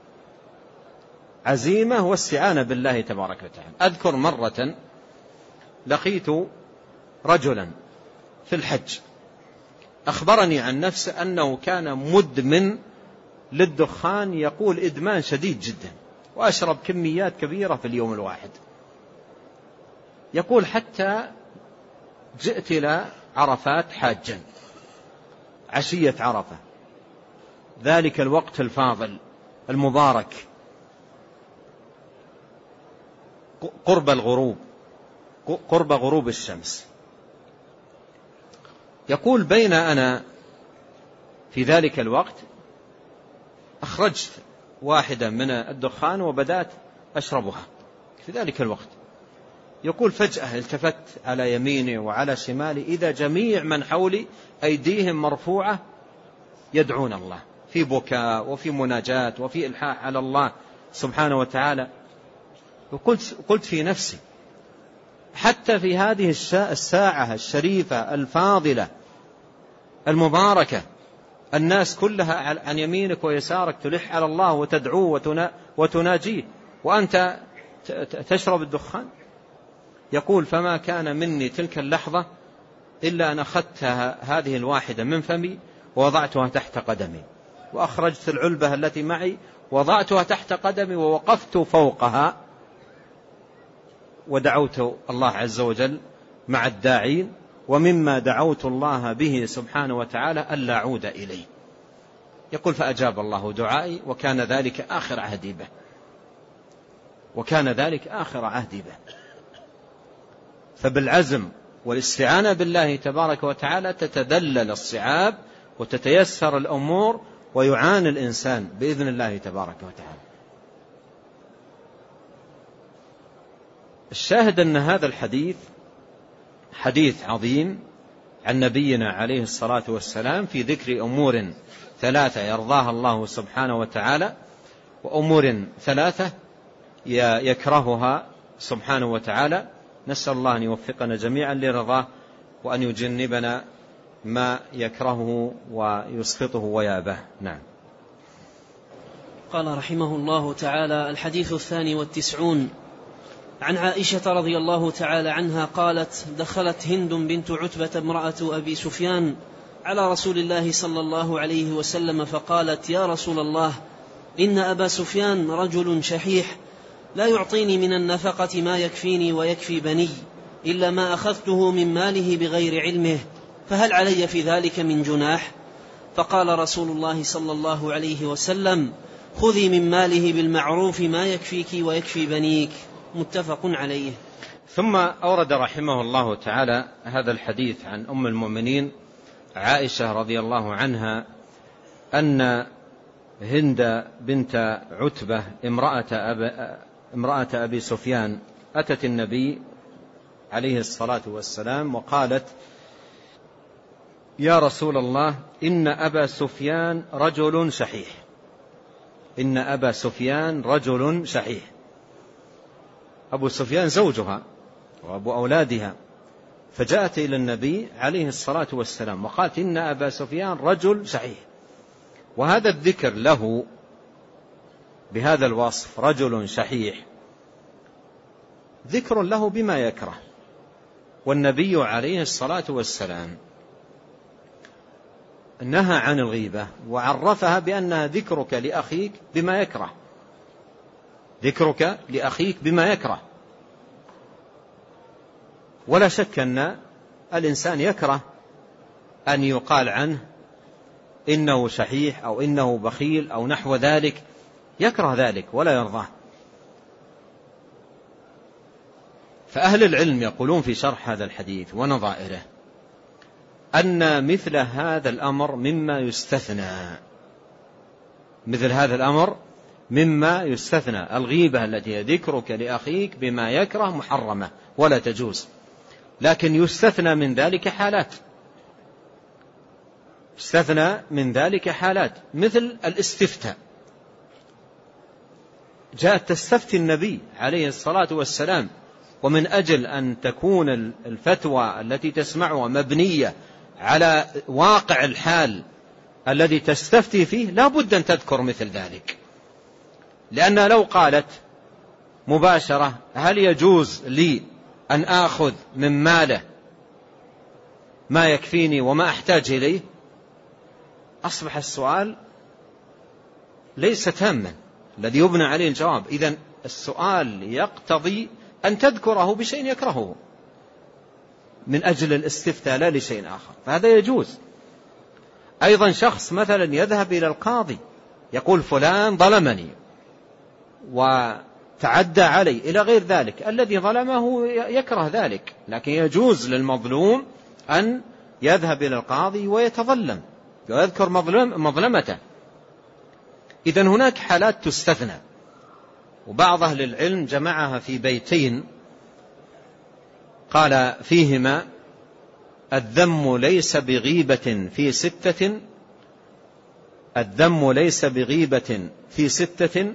عزيمة واستعانة بالله تبارك وتعالى. أذكر مرة لقيت رجلا في الحج أخبرني عن نفسه أنه كان مدمن للدخان، يقول إدمان شديد جدا، وأشرب كميات كبيرة في اليوم الواحد. يقول حتى جئت إلى عرفات حاجا عشية عرفة، ذلك الوقت الفاضل المبارك قرب غروب الشمس. يقول بين أنا في ذلك الوقت أخرجت واحدة من الدخان وبدأت أشربها في ذلك الوقت. يقول فجأة التفت على يميني وعلى شمالي إذا جميع من حولي أيديهم مرفوعة يدعون الله في بكاء وفي مناجاة وفي إلحاح على الله سبحانه وتعالى. وقلت في نفسي حتى في هذه الساعة الشريفة الفاضلة المباركة الناس كلها عن يمينك ويسارك تلح على الله وتدعوه وتناجيه وأنت تشرب الدخان. يقول فما كان مني تلك اللحظة إلا أن أخذت هذه الواحدة من فمي ووضعتها تحت قدمي، وأخرجت العلبة التي معي وضعتها تحت قدمي ووقفت فوقها ودعوت الله عز وجل مع الداعين، ومما دعوت الله به سبحانه وتعالى ألا أعود إليه. يقول فأجاب الله دعائي وكان ذلك آخر عهدي به، وكان ذلك آخر عهدي به. فبالعزم والاستعانة بالله تبارك وتعالى تتذلل الصعاب وتتيسر الأمور ويعاني الإنسان بإذن الله تبارك وتعالى. الشاهد أن هذا الحديث حديث عظيم عن نبينا عليه الصلاة والسلام في ذكر أمور 3 يرضاها الله سبحانه وتعالى، وأمور 3 يكرهها سبحانه وتعالى. نسأل الله أن يوفقنا جميعا لرضاه وأن يجنبنا ما يكرهه ويسخطه ويابه. نعم. قال رحمه الله تعالى: الحديث 92 عن عائشة رضي الله تعالى عنها قالت: دخلت هند بنت عتبة امرأة أبي سفيان على رسول الله صلى الله عليه وسلم فقالت: يا رسول الله، إن أبا سفيان رجل شحيح لا يعطيني من النفقة ما يكفيني ويكفي بني إلا ما أخذته من ماله بغير علمه، فهل علي في ذلك من جناح؟ فقال رسول الله صلى الله عليه وسلم: خذي من ماله بالمعروف ما يكفيك ويكفي بنيك. متفق عليه. ثم أورد رحمه الله تعالى هذا الحديث عن أم المؤمنين عائشة رضي الله عنها أن هند بنت عتبة امرأة أبي سفيان أتت النبي عليه الصلاة والسلام وقالت: يا رسول الله، إن أبا سفيان رجل شحيح. إن أبا سفيان رجل شحيح. أبو سفيان زوجها وأبو أولادها، فجاءت إلى النبي عليه الصلاة والسلام وقالت: إن أبا سفيان رجل شحيح. وهذا الذكر له بهذا الوصف رجل شحيح ذكر له بما يكره، والنبي عليه الصلاة والسلام نهى عن الغيبة وعرفها بأنها ذكرك لأخيك بما يكره، ذكرك لأخيك بما يكره. ولا شك أن الإنسان يكره أن يقال عنه إنه شحيح أو إنه بخيل أو نحو ذلك، يكره ذلك ولا يرضاه. فأهل العلم يقولون في شرح هذا الحديث ونظائره أن مثل هذا الأمر مما يستثنى، مثل هذا الأمر مما يستثنى. الغيبة التي ذكرك لأخيك بما يكره محرمة ولا تجوز، لكن يستثنى من ذلك حالات، يستثنى من ذلك حالات مثل الاستفتاء. جاءت تستفتي النبي عليه الصلاة والسلام، ومن أجل أن تكون الفتوى التي تسمعها مبنية على واقع الحال الذي تستفتي فيه لا بد أن تذكر مثل ذلك، لأنها لو قالت مباشرة: هل يجوز لي أن آخذ من ماله ما يكفيني وما أحتاج إليه، أصبح السؤال ليس تاما الذي يبنى عليه الجواب. إذن السؤال يقتضي أن تذكره بشيء يكرهه من أجل الاستفتاء لا لشيء آخر، فهذا يجوز. أيضا شخص مثلا يذهب إلى القاضي يقول: فلان ظلمني وتعدى علي إلى غير ذلك، الذي ظلمه يكره ذلك، لكن يجوز للمظلوم أن يذهب إلى القاضي ويتظلم ويذكر مظلمته. إذن هناك حالات تستثنى، وبعض أهل العلم جمعها في بيتين قال فيهما: الذم ليس بغيبة في ستة، الذم ليس بغيبة في ستة،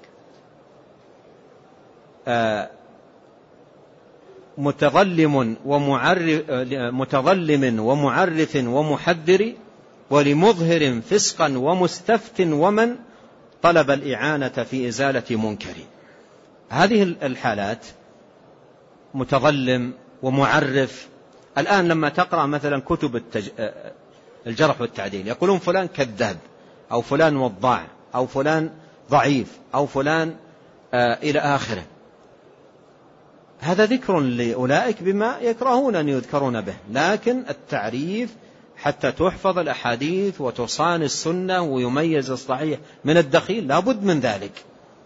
متظلم ومعرف ومحذر، ولمظهر فسقا ومستفت، ومن طلب الإعانة في إزالة منكر. هذه الحالات متظلم ومعرف. الآن لما تقرأ مثلا كتب الجرح والتعديل يقولون فلان كذاب أو فلان وضاع أو فلان ضعيف أو فلان إلى آخره، هذا ذكر لأولئك بما يكرهون أن يذكرون به، لكن التعريف حتى تحفظ الأحاديث وتصان السنة ويميز الصحيح من الدخيل لا بد من ذلك.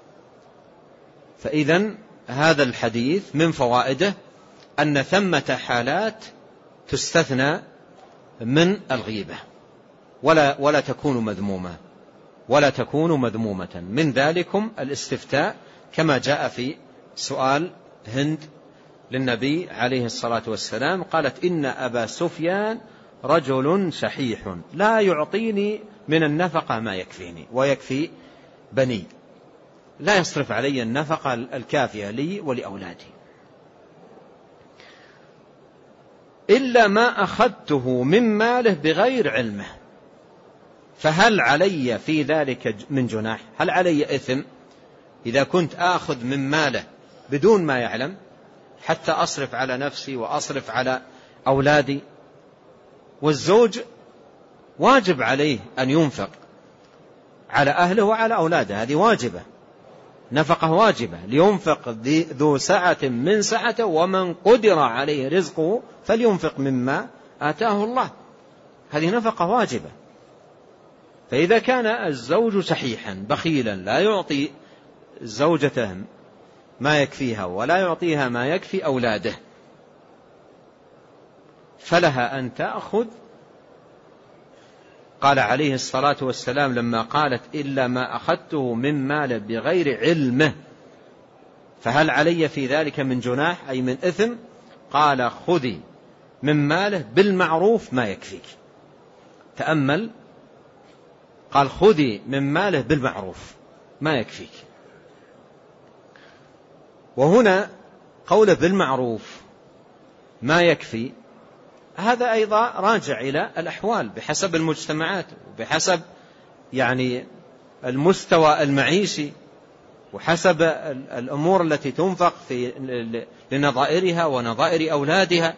فإذن هذا الحديث من فوائده أن ثمة حالات تستثنى من الغيبة ولا تكون مذمومة ولا تكون مذمومة. من ذلكم الاستفتاء كما جاء في سؤال هند للنبي عليه الصلاة والسلام، قالت: إن أبا سفيان رجل شحيح لا يعطيني من النفقة ما يكفيني ويكفي بني، لا يصرف علي النفقة الكافية لي ولأولادي. إلا ما أخذته من ماله بغير علمه، فهل علي في ذلك من جناح؟ هل علي إثم إذا كنت آخذ من ماله بدون ما يعلم، حتى أصرف على نفسي وأصرف على أولادي؟ والزوج واجب عليه أن ينفق على أهله وعلى أولاده، هذه واجبة، نفقة واجبة، لينفق ذو سعة من سعته ومن قدر عليه رزقه فلينفق مما آتاه الله، هذه نفقة واجبة. فإذا كان الزوج شحيحا بخيلا لا يعطي زوجته ما يكفيها ولا يعطيها ما يكفي أولاده، فلها أن تأخذ. قال عليه الصلاة والسلام لما قالت إلا ما أخذته من مال بغير علمه فهل علي في ذلك من جناح أي من إثم؟ قال خذي من ماله بالمعروف ما يكفيك. تأمل، قال خذي من ماله بالمعروف ما يكفيك. وهنا قوله بالمعروف ما يكفي، هذا أيضا راجع إلى الأحوال بحسب المجتمعات وبحسب يعني المستوى المعيشي وحسب الأمور التي تنفق لنظائرها ونظائر أولادها،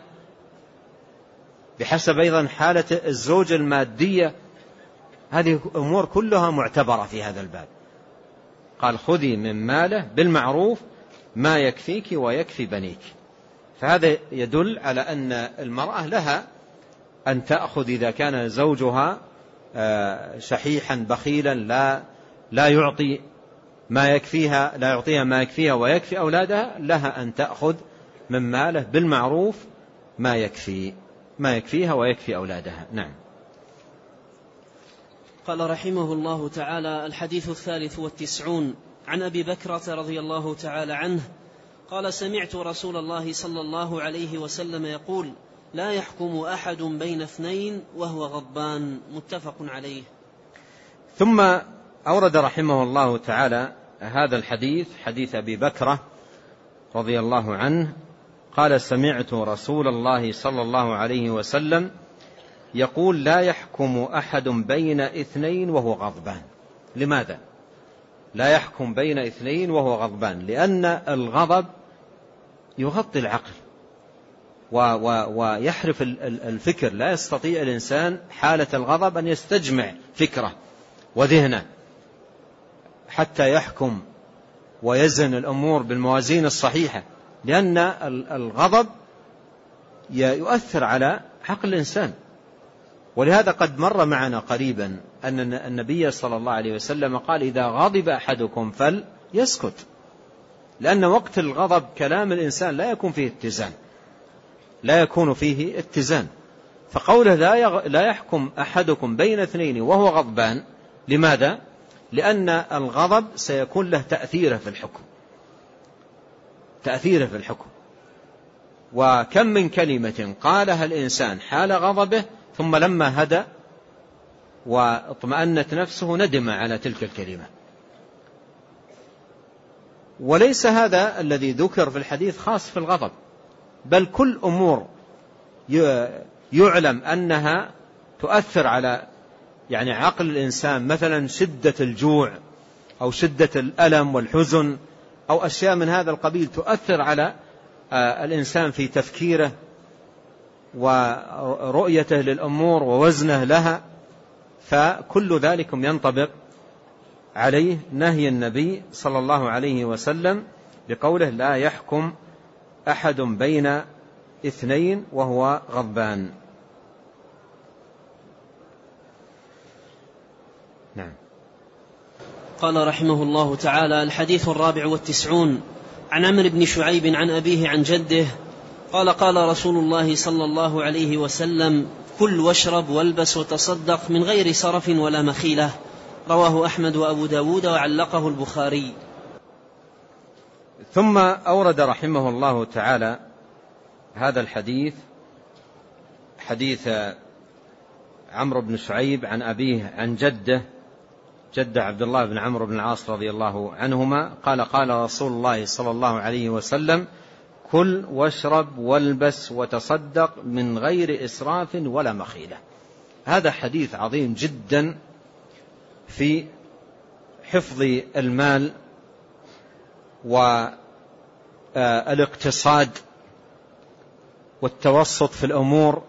بحسب أيضا حالة الزوج المادية. هذه أمور كلها معتبرة في هذا الباب. قال خذي من ماله بالمعروف ما يكفيك ويكفي بنيك. فهذا يدل على أن المرأة لها أن تأخذ إذا كان زوجها شحيحا بخيلا لا يعطي ما يكفيها، لا يعطيها ما يكفيها ويكفي أولادها، لها أن تأخذ من ماله بالمعروف ما يكفيها ويكفي أولادها. نعم. قال رحمه الله تعالى: الحديث 93 عن أبي بكرة رضي الله تعالى عنه قال: سمعت رسول الله صلى الله عليه وسلم يقول: لا يحكم أحد بين اثنين وهو غضبان. متفق عليه. ثم أورد رحمه الله تعالى هذا الحديث، حديث أبي بكرة رضي الله عنه قال: سمعت رسول الله صلى الله عليه وسلم يقول: لا يحكم أحد بين اثنين وهو غضبان. لماذا لا يحكم بين اثنين وهو غضبان؟ لأن الغضب يغطي العقل ويحرف الفكر، لا يستطيع الإنسان حالة الغضب أن يستجمع فكره وذهنه حتى يحكم ويزن الأمور بالموازين الصحيحة، لأن الغضب يؤثر على عقل الإنسان. ولهذا قد مر معنا قريبا أن النبي صلى الله عليه وسلم قال: إذا غضب أحدكم فليسكت، لأن وقت الغضب كلام الإنسان لا يكون فيه اتزان. فقوله لا يحكم أحدكم بين اثنين وهو غضبان، لماذا؟ لأن الغضب سيكون له تأثيره في الحكم. وكم من كلمة قالها الإنسان حال غضبه ثم لما هدأ واطمأنت نفسه ندم على تلك الكلمة. وليس هذا الذي ذكر في الحديث خاص في الغضب، بل كل أمور يعلم أنها تؤثر على يعني عقل الإنسان، مثلا شدة الجوع أو شدة الألم والحزن أو أشياء من هذا القبيل تؤثر على الإنسان في تفكيره ورؤيته للأمور ووزنه لها، فكل ذلك ينطبق عليه نهي النبي صلى الله عليه وسلم بقوله: لا يحكم أحد بين اثنين وهو غضبان. نعم. قال رحمه الله تعالى: الحديث 94 عن عمرو بن شعيب عن أبيه عن جده قال: قال رسول الله صلى الله عليه وسلم: كل واشرب والبس وتصدق من غير سرف ولا مخيلة. رواه أحمد وأبو داود وعلقه البخاري. ثم أورد رحمه الله تعالى هذا الحديث، حديث عمرو بن شعيب عن أبيه عن جد عبد الله بن عمرو بن العاص رضي الله عنهما قال: قال رسول الله صلى الله عليه وسلم: كل واشرب والبس وتصدق من غير إسراف ولا مخيلة. هذا حديث عظيم جدا في حفظ المال والاقتصاد والتوسط في الأمور،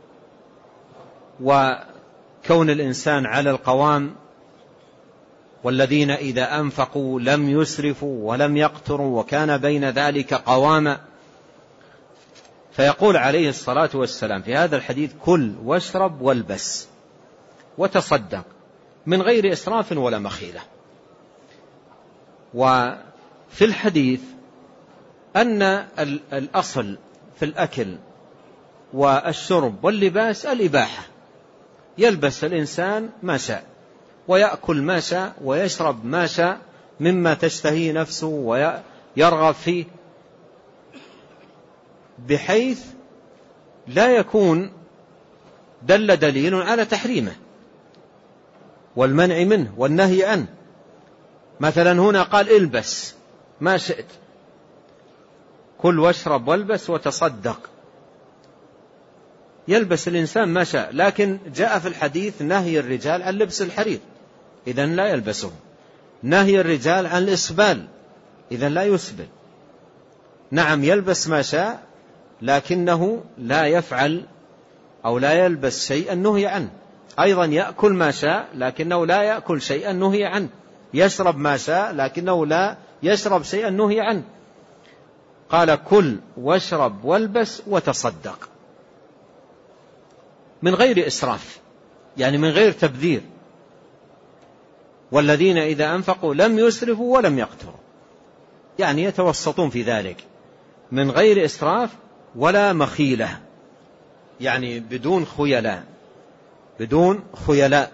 وكون الإنسان على القوام، والذين إذا أنفقوا لم يسرفوا ولم يقتروا وكان بين ذلك قواما. فيقول عليه الصلاة والسلام في هذا الحديث: كل واشرب والبس وتصدق من غير إسراف ولا مخيلة. وفي الحديث أن الأصل في الأكل والشرب واللباس الإباحة، يلبس الإنسان ما شاء ويأكل ما شاء ويشرب ما شاء مما تشتهي نفسه ويرغب فيه، بحيث لا يكون دل دليل على تحريمه والمنع منه والنهي عنه. مثلا هنا قال: البس ما شئت، كل واشرب والبس وتصدق، يلبس الإنسان ما شاء، لكن جاء في الحديث نهي الرجال عن لبس الحرير، إذن لا يلبسه، نهي الرجال عن الإسبال، إذن لا يسبل. نعم يلبس ما شاء، لكنه لا يفعل أو لا يلبس شيئا نهي عنه. أيضا يأكل ما شاء، لكنه لا يأكل شيئا نهي عنه، يشرب ما شاء، لكنه لا يشرب شيئا نهي عنه. قال: كل واشرب والبس وتصدق من غير إسراف، يعني من غير تبذير. والذين إذا أنفقوا لم يسرفوا ولم يقتروا، يعني يتوسطون في ذلك، من غير إسراف ولا مخيلة، يعني بدون خيلاء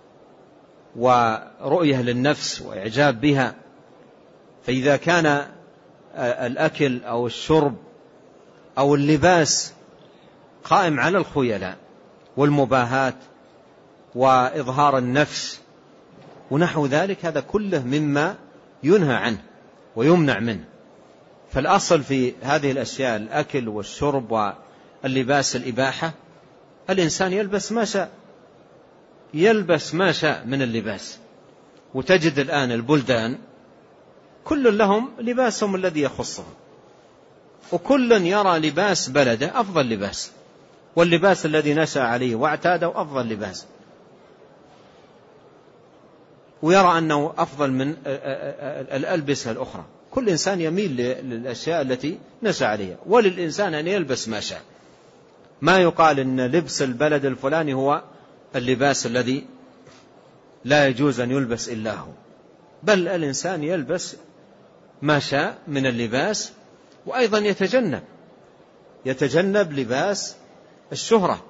ورؤية للنفس وإعجاب بها. فإذا كان الأكل أو الشرب أو اللباس قائم على الخيلاء والمباهات وإظهار النفس ونحو ذلك، هذا كله مما ينهى عنه ويمنع منه. فالأصل في هذه الأشياء الأكل والشرب واللباس الإباحة، الإنسان يلبس ما شاء من اللباس. وتجد الآن البلدان كل لهم لباسهم الذي يخصهم، وكل يرى لباس بلده أفضل لباس، واللباس الذي نشأ عليه واعتاده أفضل لباس، ويرى أنه أفضل من الألبسة الأخرى. كل إنسان يميل للأشياء التي نشأ عليها، وللإنسان أن يلبس ما شاء. ما يقال إن لبس البلد الفلاني هو اللباس الذي لا يجوز أن يلبس إلا هو، بل الإنسان يلبس ما شاء من اللباس. وأيضا يتجنب لباس الشهرة،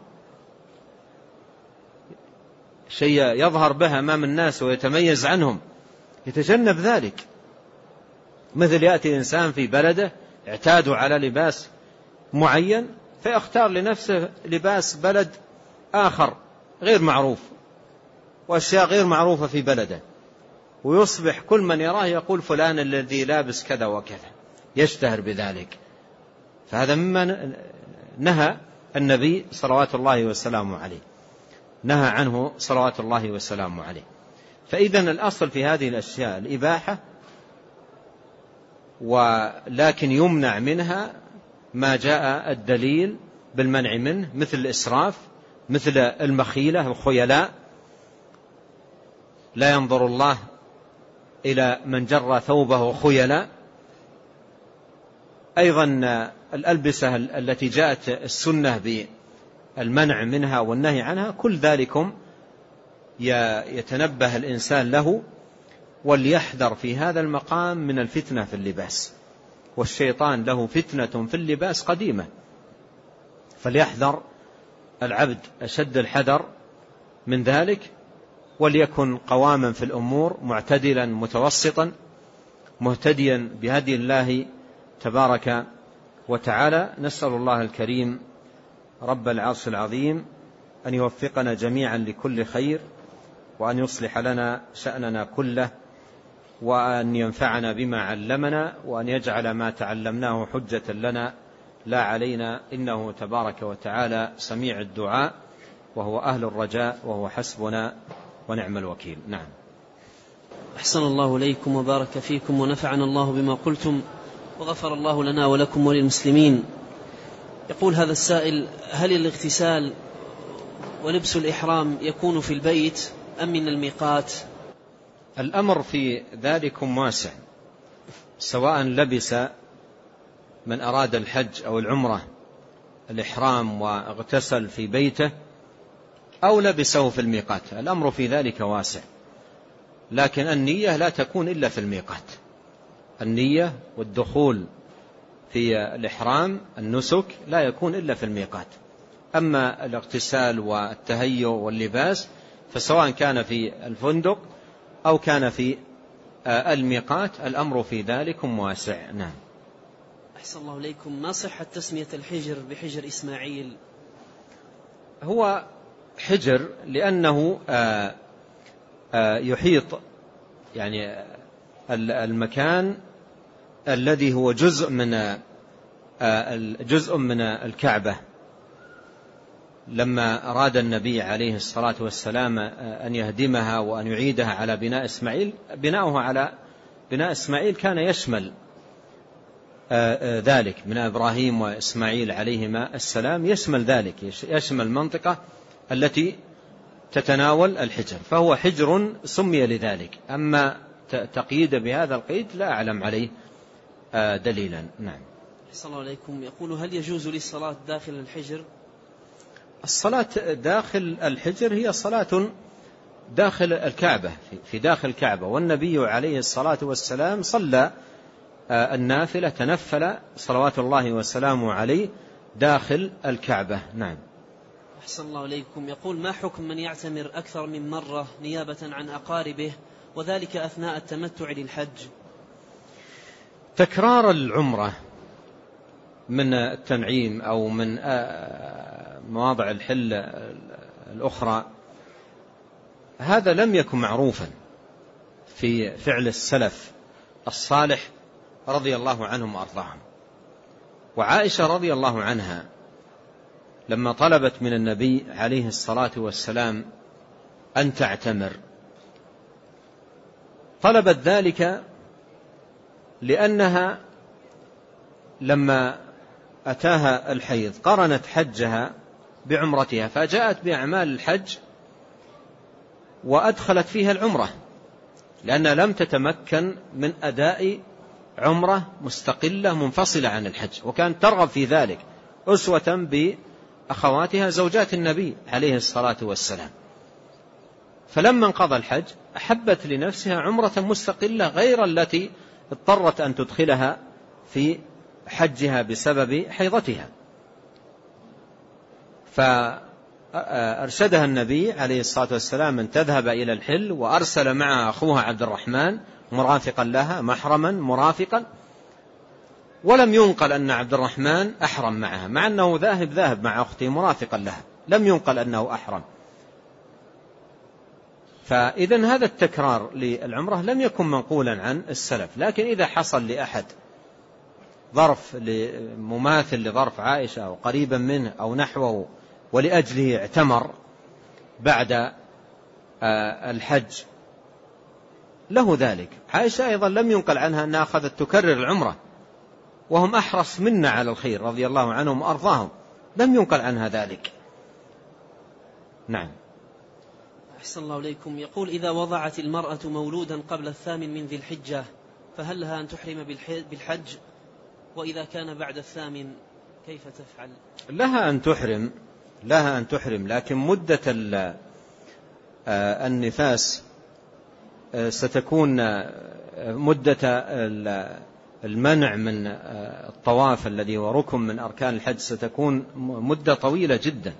شيء يظهر به أمام الناس ويتميز عنهم، يتجنب ذلك. مثل يأتي إنسان في بلده اعتادوا على لباس معين، فيختار لنفسه لباس بلد آخر غير معروف وأشياء غير معروفة في بلده، ويصبح كل من يراه يقول: فلان الذي لابس كذا وكذا، يشتهر بذلك. فهذا مما نهى النبي صلوات الله وسلامه عليه، نهى عنه صلوات الله وسلامه عليه. فإذن الأصل في هذه الأشياء الإباحة، ولكن يمنع منها ما جاء الدليل بالمنع منه، مثل الإسراف، مثل المخيلة والخيلاء. لا ينظر الله إلى من جر ثوبه خيلاء. أيضا الألبسة التي جاءت السنة بالمنع منها والنهي عنها، كل ذلكم يتنبه الإنسان له، وليحذر في هذا المقام من الفتنة في اللباس، والشيطان له فتنة في اللباس قديمة، فليحذر العبد أشد الحذر من ذلك، وليكن قواما في الأمور، معتدلا متوسطا، مهتديا بهدي الله تبارك وتعالى. نسأل الله الكريم رب العرش العظيم أن يوفقنا جميعا لكل خير، وأن يصلح لنا شأننا كله، وأن ينفعنا بما علمنا، وأن يجعل ما تعلمناه حجة لنا لا علينا، إنه تبارك وتعالى سميع الدعاء وهو أهل الرجاء وهو حسبنا ونعم الوكيل. نعم. أحسن الله إليكم وبارك فيكم ونفعنا الله بما قلتم وغفر الله لنا ولكم وللمسلمين. يقول هذا السائل: هل الاغتسال ولبس الإحرام يكون في البيت أم من الميقات؟ الأمر في ذلك واسع، سواء لبس من أراد الحج أو العمرة الإحرام واغتسل في بيته أو لبسه في الميقات، الأمر في ذلك واسع، لكن النية لا تكون إلا في الميقات. النية والدخول في الإحرام النسك لا يكون إلا في الميقات. أما الاغتسال والتهيؤ واللباس فسواء كان في الفندق أو كان في الميقات الأمر في ذلك واسع. نعم. أحسن الله إليكم، ما صحة تسمية الحجر بحجر إسماعيل؟ هو حجر لأنه يحيط يعني المكان الذي هو جزء من الكعبة. لما أراد النبي عليه الصلاة والسلام أن يهدمها وأن يعيدها على بناء إسماعيل، بناؤه على بناء إسماعيل كان يشمل ذلك، من إبراهيم وإسماعيل عليهما السلام، يشمل ذلك، يشمل المنطقة التي تتناول الحجر، فهو حجر سمي لذلك. أما تقييد بهذا القيد لا أعلم عليه دليلا. نعم. أحسن الله عليكم، يقول: هل يجوز للصلاة داخل الحجر؟ الصلاة داخل الحجر هي صلاة داخل الكعبة، في داخل الكعبة، والنبي عليه الصلاة والسلام صلى النافلة، تنفل صلوات الله وسلامه عليه داخل الكعبة. نعم. أحسن الله إليكم، يقول: ما حكم من يعتمر أكثر من مرة نيابة عن أقاربه وذلك أثناء التمتع للحج؟ تكرار العمرة من التنعيم أو من مواضع الحل الأخرى هذا لم يكن معروفا في فعل السلف الصالح رضي الله عنهم وأرضاهم. وعائشة رضي الله عنها لما طلبت من النبي عليه الصلاة والسلام أن تعتمر، طلبت ذلك لأنها لما أتاها الحيض قرنت حجها بعمرتها، فجاءت بأعمال الحج وأدخلت فيها العمرة، لأنها لم تتمكن من أداء عمرة مستقلة منفصلة عن الحج، وكانت ترغب في ذلك أسوة بأخواتها زوجات النبي عليه الصلاة والسلام. فلما انقضى الحج أحبت لنفسها عمرة مستقلة غير التي اضطرت أن تدخلها في حجها بسبب حيضتها، فأرشدها النبي عليه الصلاة والسلام أن تذهب إلى الحل، وأرسل معها أخوها عبد الرحمن مرافقا لها، محرما مرافقا، ولم ينقل أن عبد الرحمن أحرم معها، مع أنه ذاهب مع أخته مرافقا لها، لم ينقل أنه أحرم. فإذن هذا التكرار للعمرة لم يكن منقولا عن السلف، لكن إذا حصل لأحد ظرف مماثل لظرف عائشة أو قريبا منه أو نحوه ولأجله اعتمر بعد الحج له ذلك. عائشة أيضا لم ينقل عنها أنها أخذت تكرر العمرة، وهم أحرص منا على الخير رضي الله عنهم وأرضاهم، لم ينقل عنها ذلك. نعم. أحسن الله إليكم، يقول: إذا وضعت المرأة مولودا قبل 8 من ذي الحجة فهل لها أن تحرم بالحج؟ وإذا كان بعد 8 كيف تفعل؟ لها أن تحرم، لكن مدة النفاس ستكون مدة المنع من الطواف الذي هو ركن من أركان الحج ستكون مدة طويلة جدا،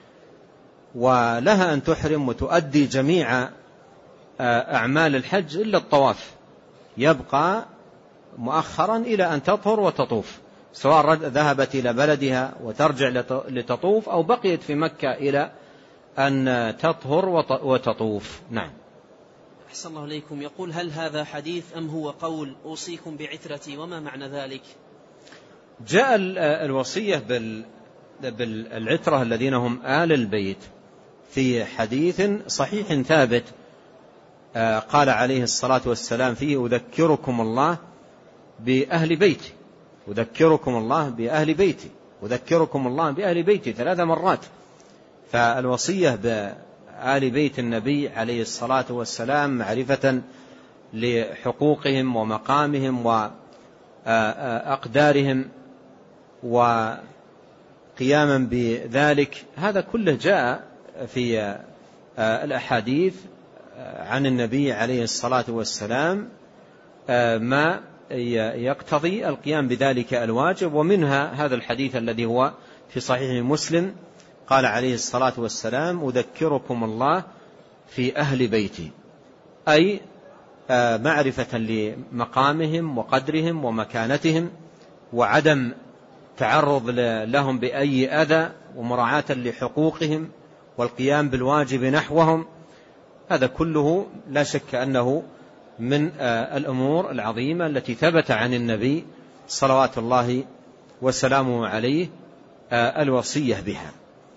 ولها أن تحرم وتؤدي جميع أعمال الحج إلا الطواف، يبقى مؤخرا إلى أن تطهر وتطوف، سواء ذهبت إلى بلدها وترجع لتطوف أو بقيت في مكة إلى أن تطهر وتطوف. نعم. أحسن الله إليكم. يقول: هل هذا حديث أم هو قول أوصيكم بعترتي، وما معنى ذلك؟ جاء الوصية بالعترة الذين هم آل البيت في حديث صحيح ثابت، قال عليه الصلاة والسلام فيه: أذكركم الله بأهل بيتي، أذكركم الله بأهل بيتي، أذكركم الله بأهل بيتي 3 مرات. فالوصية بآل بيت النبي عليه الصلاة والسلام معرفة لحقوقهم ومقامهم وأقدارهم وقياما بذلك، هذا كله جاء في الأحاديث عن النبي عليه الصلاة والسلام ما يقتضي القيام بذلك الواجب. ومنها هذا الحديث الذي هو في صحيح مسلم، قال عليه الصلاة والسلام: أذكركم الله في أهل بيتي، أي معرفة لمقامهم وقدرهم ومكانتهم، وعدم تعرض لهم بأي أذى، ومراعاة لحقوقهم، والقيام بالواجب نحوهم. هذا كله لا شك أنه من الأمور العظيمة التي ثبت عن النبي صلوات الله وسلامه عليه الوصية بها.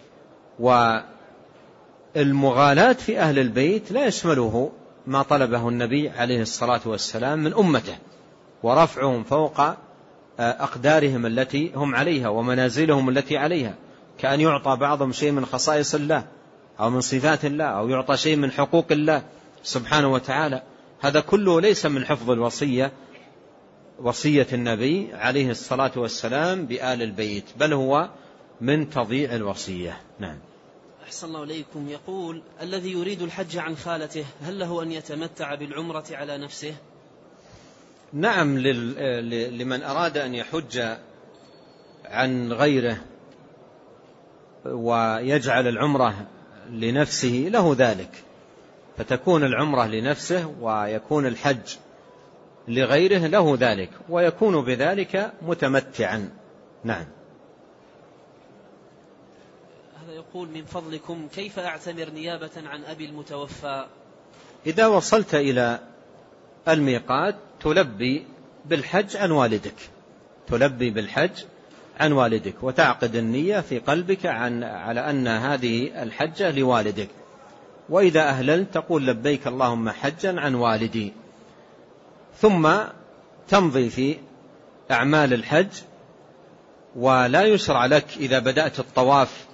والمغالاة في أهل البيت لا يشمله ما طلبه النبي عليه الصلاة والسلام من أمته، ورفعهم فوق أقدارهم التي هم عليها ومنازلهم التي عليها، كأن يعطى بعضهم شيء من خصائص الله أو من صفات الله، أو يعطى شيء من حقوق الله سبحانه وتعالى. هذا كله ليس من حفظ الوصية، وصية النبي عليه الصلاة والسلام بآل البيت، بل هو من تضييع الوصية. نعم. أحسن الله إليكم. يقول: الذي يريد الحج عن خالته هل له أن يتمتع بالعمرة على نفسه؟ نعم، لمن أراد أن يحج عن غيره ويجعل العمرة لنفسه له ذلك، فتكون العمرة لنفسه ويكون الحج لغيره له ذلك، ويكون بذلك متمتعا. نعم. هذا يقول: من فضلكم كيف أعتمر نيابة عن أبي المتوفى؟ إذا وصلت إلى الميقات تلبي بالحج عن والدك، تلبي بالحج عن والدك، وتعقد النية في قلبك على أن هذه الحجة لوالدك. وإذا أهللت تقول: لبيك اللهم حجا عن والدي. ثم تمضي في أعمال الحج، ولا يشرع لك إذا بدأت الطواف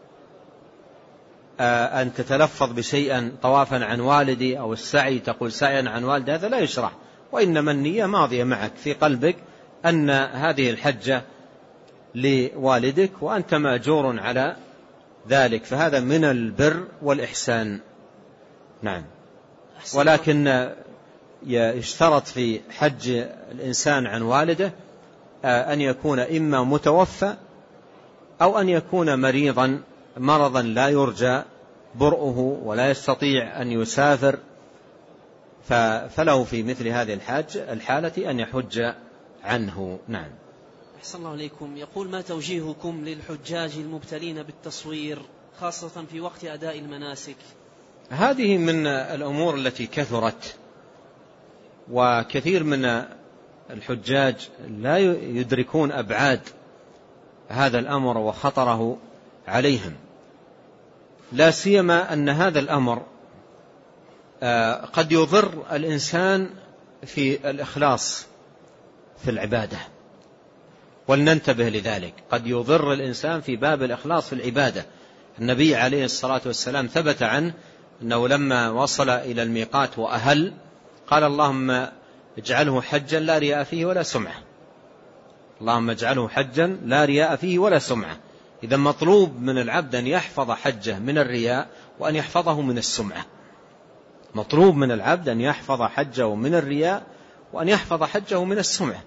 أن تتلفظ بشيء طوافا عن والدي، أو السعي تقول سعيا عن والدي، هذا لا يشرع. وإنما النية ماضية معك في قلبك أن هذه الحجة لوالدك وأنت مأجور على ذلك، فهذا من البر والإحسان. نعم. ولكن يشترط في حج الإنسان عن والده أن يكون إما متوفى أو أن يكون مريضا مرضا لا يرجى برؤه ولا يستطيع أن يسافر، فله في مثل هذه الحالة أن يحج عنه. نعم. أحسن الله إليكم. يقول: ما توجيهكم للحجاج المبتلين بالتصوير خاصة في وقت أداء المناسك؟ هذه من الأمور التي كثرت، وكثير من الحجاج لا يدركون أبعاد هذا الأمر وخطره عليهم، لا سيما أن هذا الأمر قد يضر الإنسان في الإخلاص في العبادة، ولننتبه لذلك. قد يضر الإنسان في باب الإخلاص في العبادة. النبي عليه الصلاة والسلام ثبت عنه أنه لما وصل إلى الميقات وأهل قال: اللهم اجعله حجا لا رياء فيه ولا سمعة، اللهم اجعله حجا لا رياء فيه ولا سمعة. إذا مطلوب من العبد أن يحفظ حجه من الرياء وأن يحفظه من السمعة. مطلوب من العبد أن يحفظ حجه من الرياء وأن يحفظ حجه من السمعة.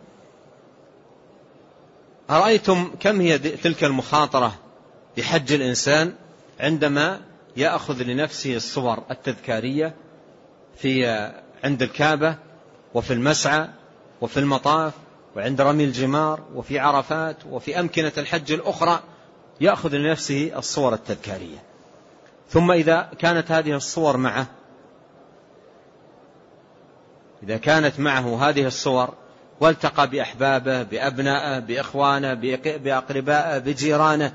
أرأيتم كم هي تلك المخاطرة بحج الإنسان عندما يأخذ لنفسه الصور التذكارية عند الكعبة وفي المسعى وفي المطاف وعند رمي الجمار وفي عرفات وفي أمكنة الحج الأخرى، يأخذ لنفسه الصور التذكارية. ثم إذا كانت هذه الصور معه إذا كانت معه هذه الصور والتقى بأحبابه بأبنائه بإخوانه بأقربائه بجيرانه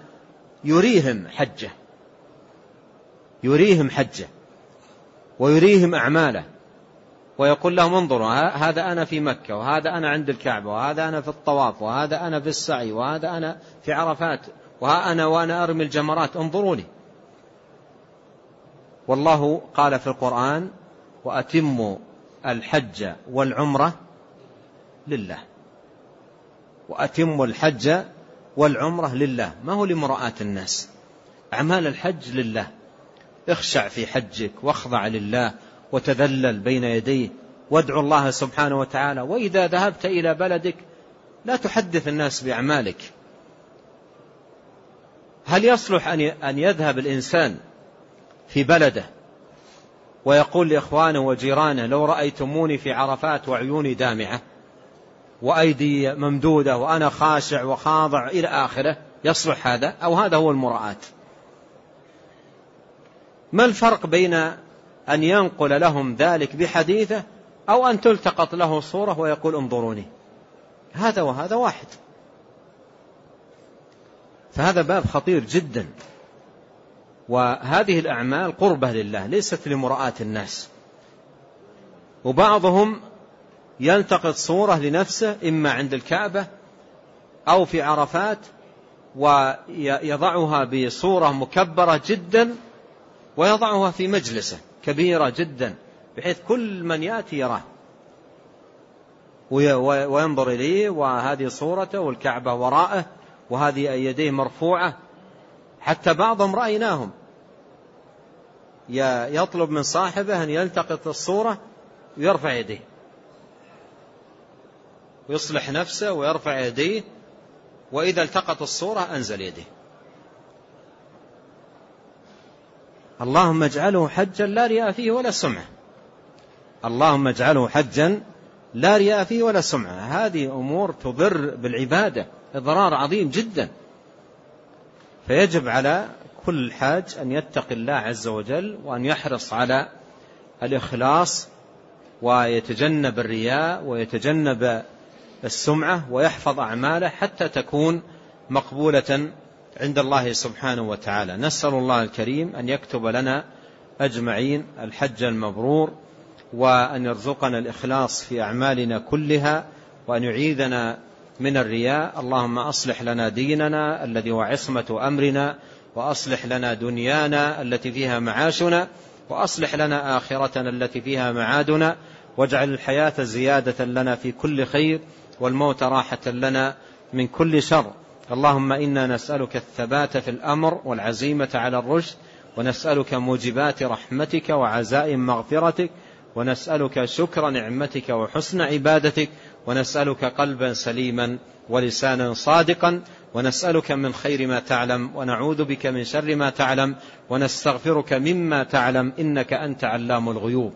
يريهم حجه ويريهم أعماله، ويقول لهم انظروا هذا أنا في مكة، وهذا أنا عند الكعبة، وهذا أنا في الطواف، وهذا أنا في السعي، وهذا أنا في عرفات، وأنا أرمي الجمرات، انظروني. والله قال في القرآن وأتموا الحج والعمرة لله. وأتموا الحج والعمرة لله، ما هو لمرآة الناس. أعمال الحج لله، اخشع في حجك واخضع لله وتذلل بين يديه وادعو الله سبحانه وتعالى. وإذا ذهبت إلى بلدك لا تحدث الناس بأعمالك. هل يصلح أن يذهب الإنسان في بلده ويقول لإخوانه وجيرانه لو رأيتموني في عرفات وعيوني دامعة وأيدي ممدودة وأنا خاشع وخاضع إلى آخره؟ يصلح هذا؟ أو هذا هو المرآة؟ ما الفرق بين أن ينقل لهم ذلك بحديثه أو أن تلتقط له صورة ويقول انظروني؟ هذا وهذا واحد. فهذا باب خطير جدا. وهذه الأعمال قربة لله ليست لمرآة الناس. وبعضهم يلتقط صورة لنفسه إما عند الكعبة أو في عرفات ويضعها بصورة مكبرة جدا ويضعها في مجلسه كبيرة جدا بحيث كل من يأتي يراه وينظر إليه، وهذه صورته والكعبة وراءه وهذه يديه مرفوعة. حتى بعضهم رأيناهم يطلب من صاحبه أن يلتقط الصورة ويرفع يديه ويصلح نفسه ويرفع يديه، وإذا التقط الصورة أنزل يديه. اللهم اجعله حجا لا رياء فيه ولا سمعة. اللهم اجعله حجا لا رياء فيه ولا سمعة. هذه أمور تضر بالعبادة إضرار عظيم جدا. فيجب على كل حاج أن يتقي الله عز وجل وأن يحرص على الإخلاص ويتجنب الرياء ويتجنب السمعة ويحفظ أعماله حتى تكون مقبولة عند الله سبحانه وتعالى. نسأل الله الكريم أن يكتب لنا أجمعين الحج المبرور، وأن يرزقنا الإخلاص في أعمالنا كلها، وأن يعيذنا من الرياء. اللهم أصلح لنا ديننا الذي هو عصمة أمرنا، وأصلح لنا دنيانا التي فيها معاشنا، وأصلح لنا آخرتنا التي فيها معادنا، واجعل الحياة زيادة لنا في كل خير والموت راحة لنا من كل شر. اللهم إنا نسألك الثبات في الأمر والعزيمة على الرشد، ونسألك موجبات رحمتك وعزائم مغفرتك، ونسألك شكر نعمتك وحسن عبادتك، ونسألك قلبا سليما ولسانا صادقا، ونسألك من خير ما تعلم ونعوذ بك من شر ما تعلم، ونستغفرك مما تعلم إنك أنت علام الغيوب.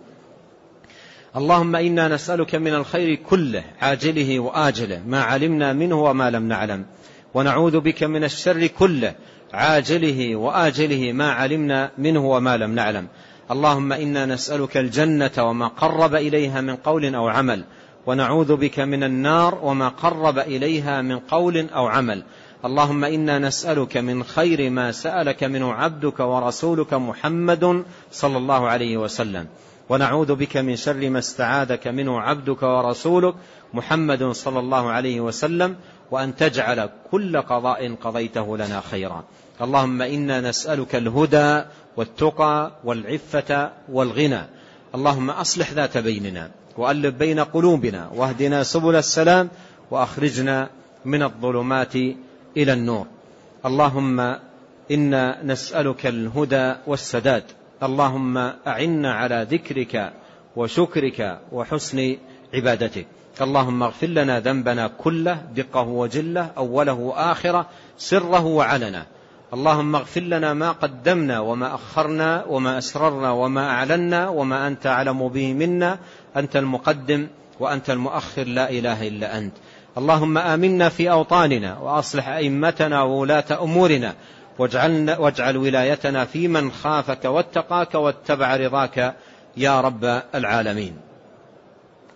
اللهم إنا نسألك من الخير كله عاجله وآجله ما علمنا منه وما لم نعلم، ونعوذ بك من الشر كله عاجله وآجله ما علمنا منه وما لم نعلم. اللهم إنا نسألك الجنة وما قرب إليها من قول أو عمل، ونعوذ بك من النار وما قرب إليها من قول أو عمل. اللهم إنا نسألك من خير ما سألك منه عبدك ورسولك محمد صلى الله عليه وسلم، ونعوذ بك من شر ما استعاذك منه عبدك ورسولك محمد صلى الله عليه وسلم، وأن تجعل كل قضاء قضيته لنا خيرا. اللهم إنا نسألك الهدى والتقى والعفة والغنى. اللهم أصلح ذات بيننا وألف بين قلوبنا، واهدنا سبل السلام، وأخرجنا من الظلمات إلى النور. اللهم إنا نسألك الهدى والسداد. اللهم أعنا على ذكرك وشكرك وحسن عبادتك. اللهم اغفر لنا ذنبنا كله دقه وجله أوله وآخره سره وعلنه. اللهم اغفر لنا ما قدمنا وما أخرنا وما أسررنا وما أعلنا وما أنت أعلم به منا، أنت المقدم وأنت المؤخر، لا إله إلا أنت. اللهم آمنا في أوطاننا، وأصلح أئمتنا وولاة أمورنا، واجعل ولايتنا في من خافك واتقاك واتبع رضاك يا رب العالمين.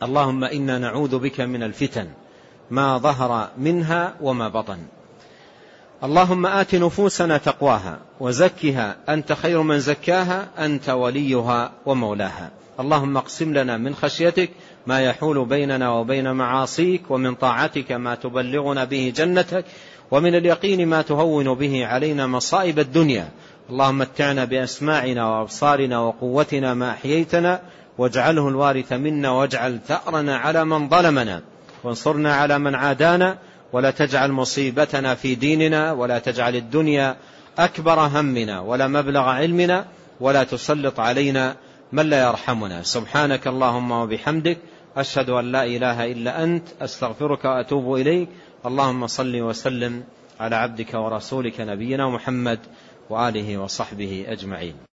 اللهم إنا نعوذ بك من الفتن ما ظهر منها وما بطن. اللهم آت نفوسنا تقواها وزكها أنت خير من زكاها أنت وليها ومولاها. اللهم اقسم لنا من خشيتك ما يحول بيننا وبين معاصيك، ومن طاعتك ما تبلغنا به جنتك، ومن اليقين ما تهون به علينا مصائب الدنيا. اللهم متعنا بأسماعنا وأبصارنا وقوتنا ما أحييتنا، واجعله الوارث منا، واجعل ثأرنا على من ظلمنا، وانصرنا على من عادانا، ولا تجعل مصيبتنا في ديننا، ولا تجعل الدنيا أكبر همنا ولا مبلغ علمنا، ولا تسلط علينا من لا يرحمنا. سبحانك اللهم وبحمدك، أشهد أن لا إله إلا أنت، أستغفرك وأتوب إليك. اللهم صل وسلم على عبدك ورسولك نبينا محمد وآله وصحبه أجمعين.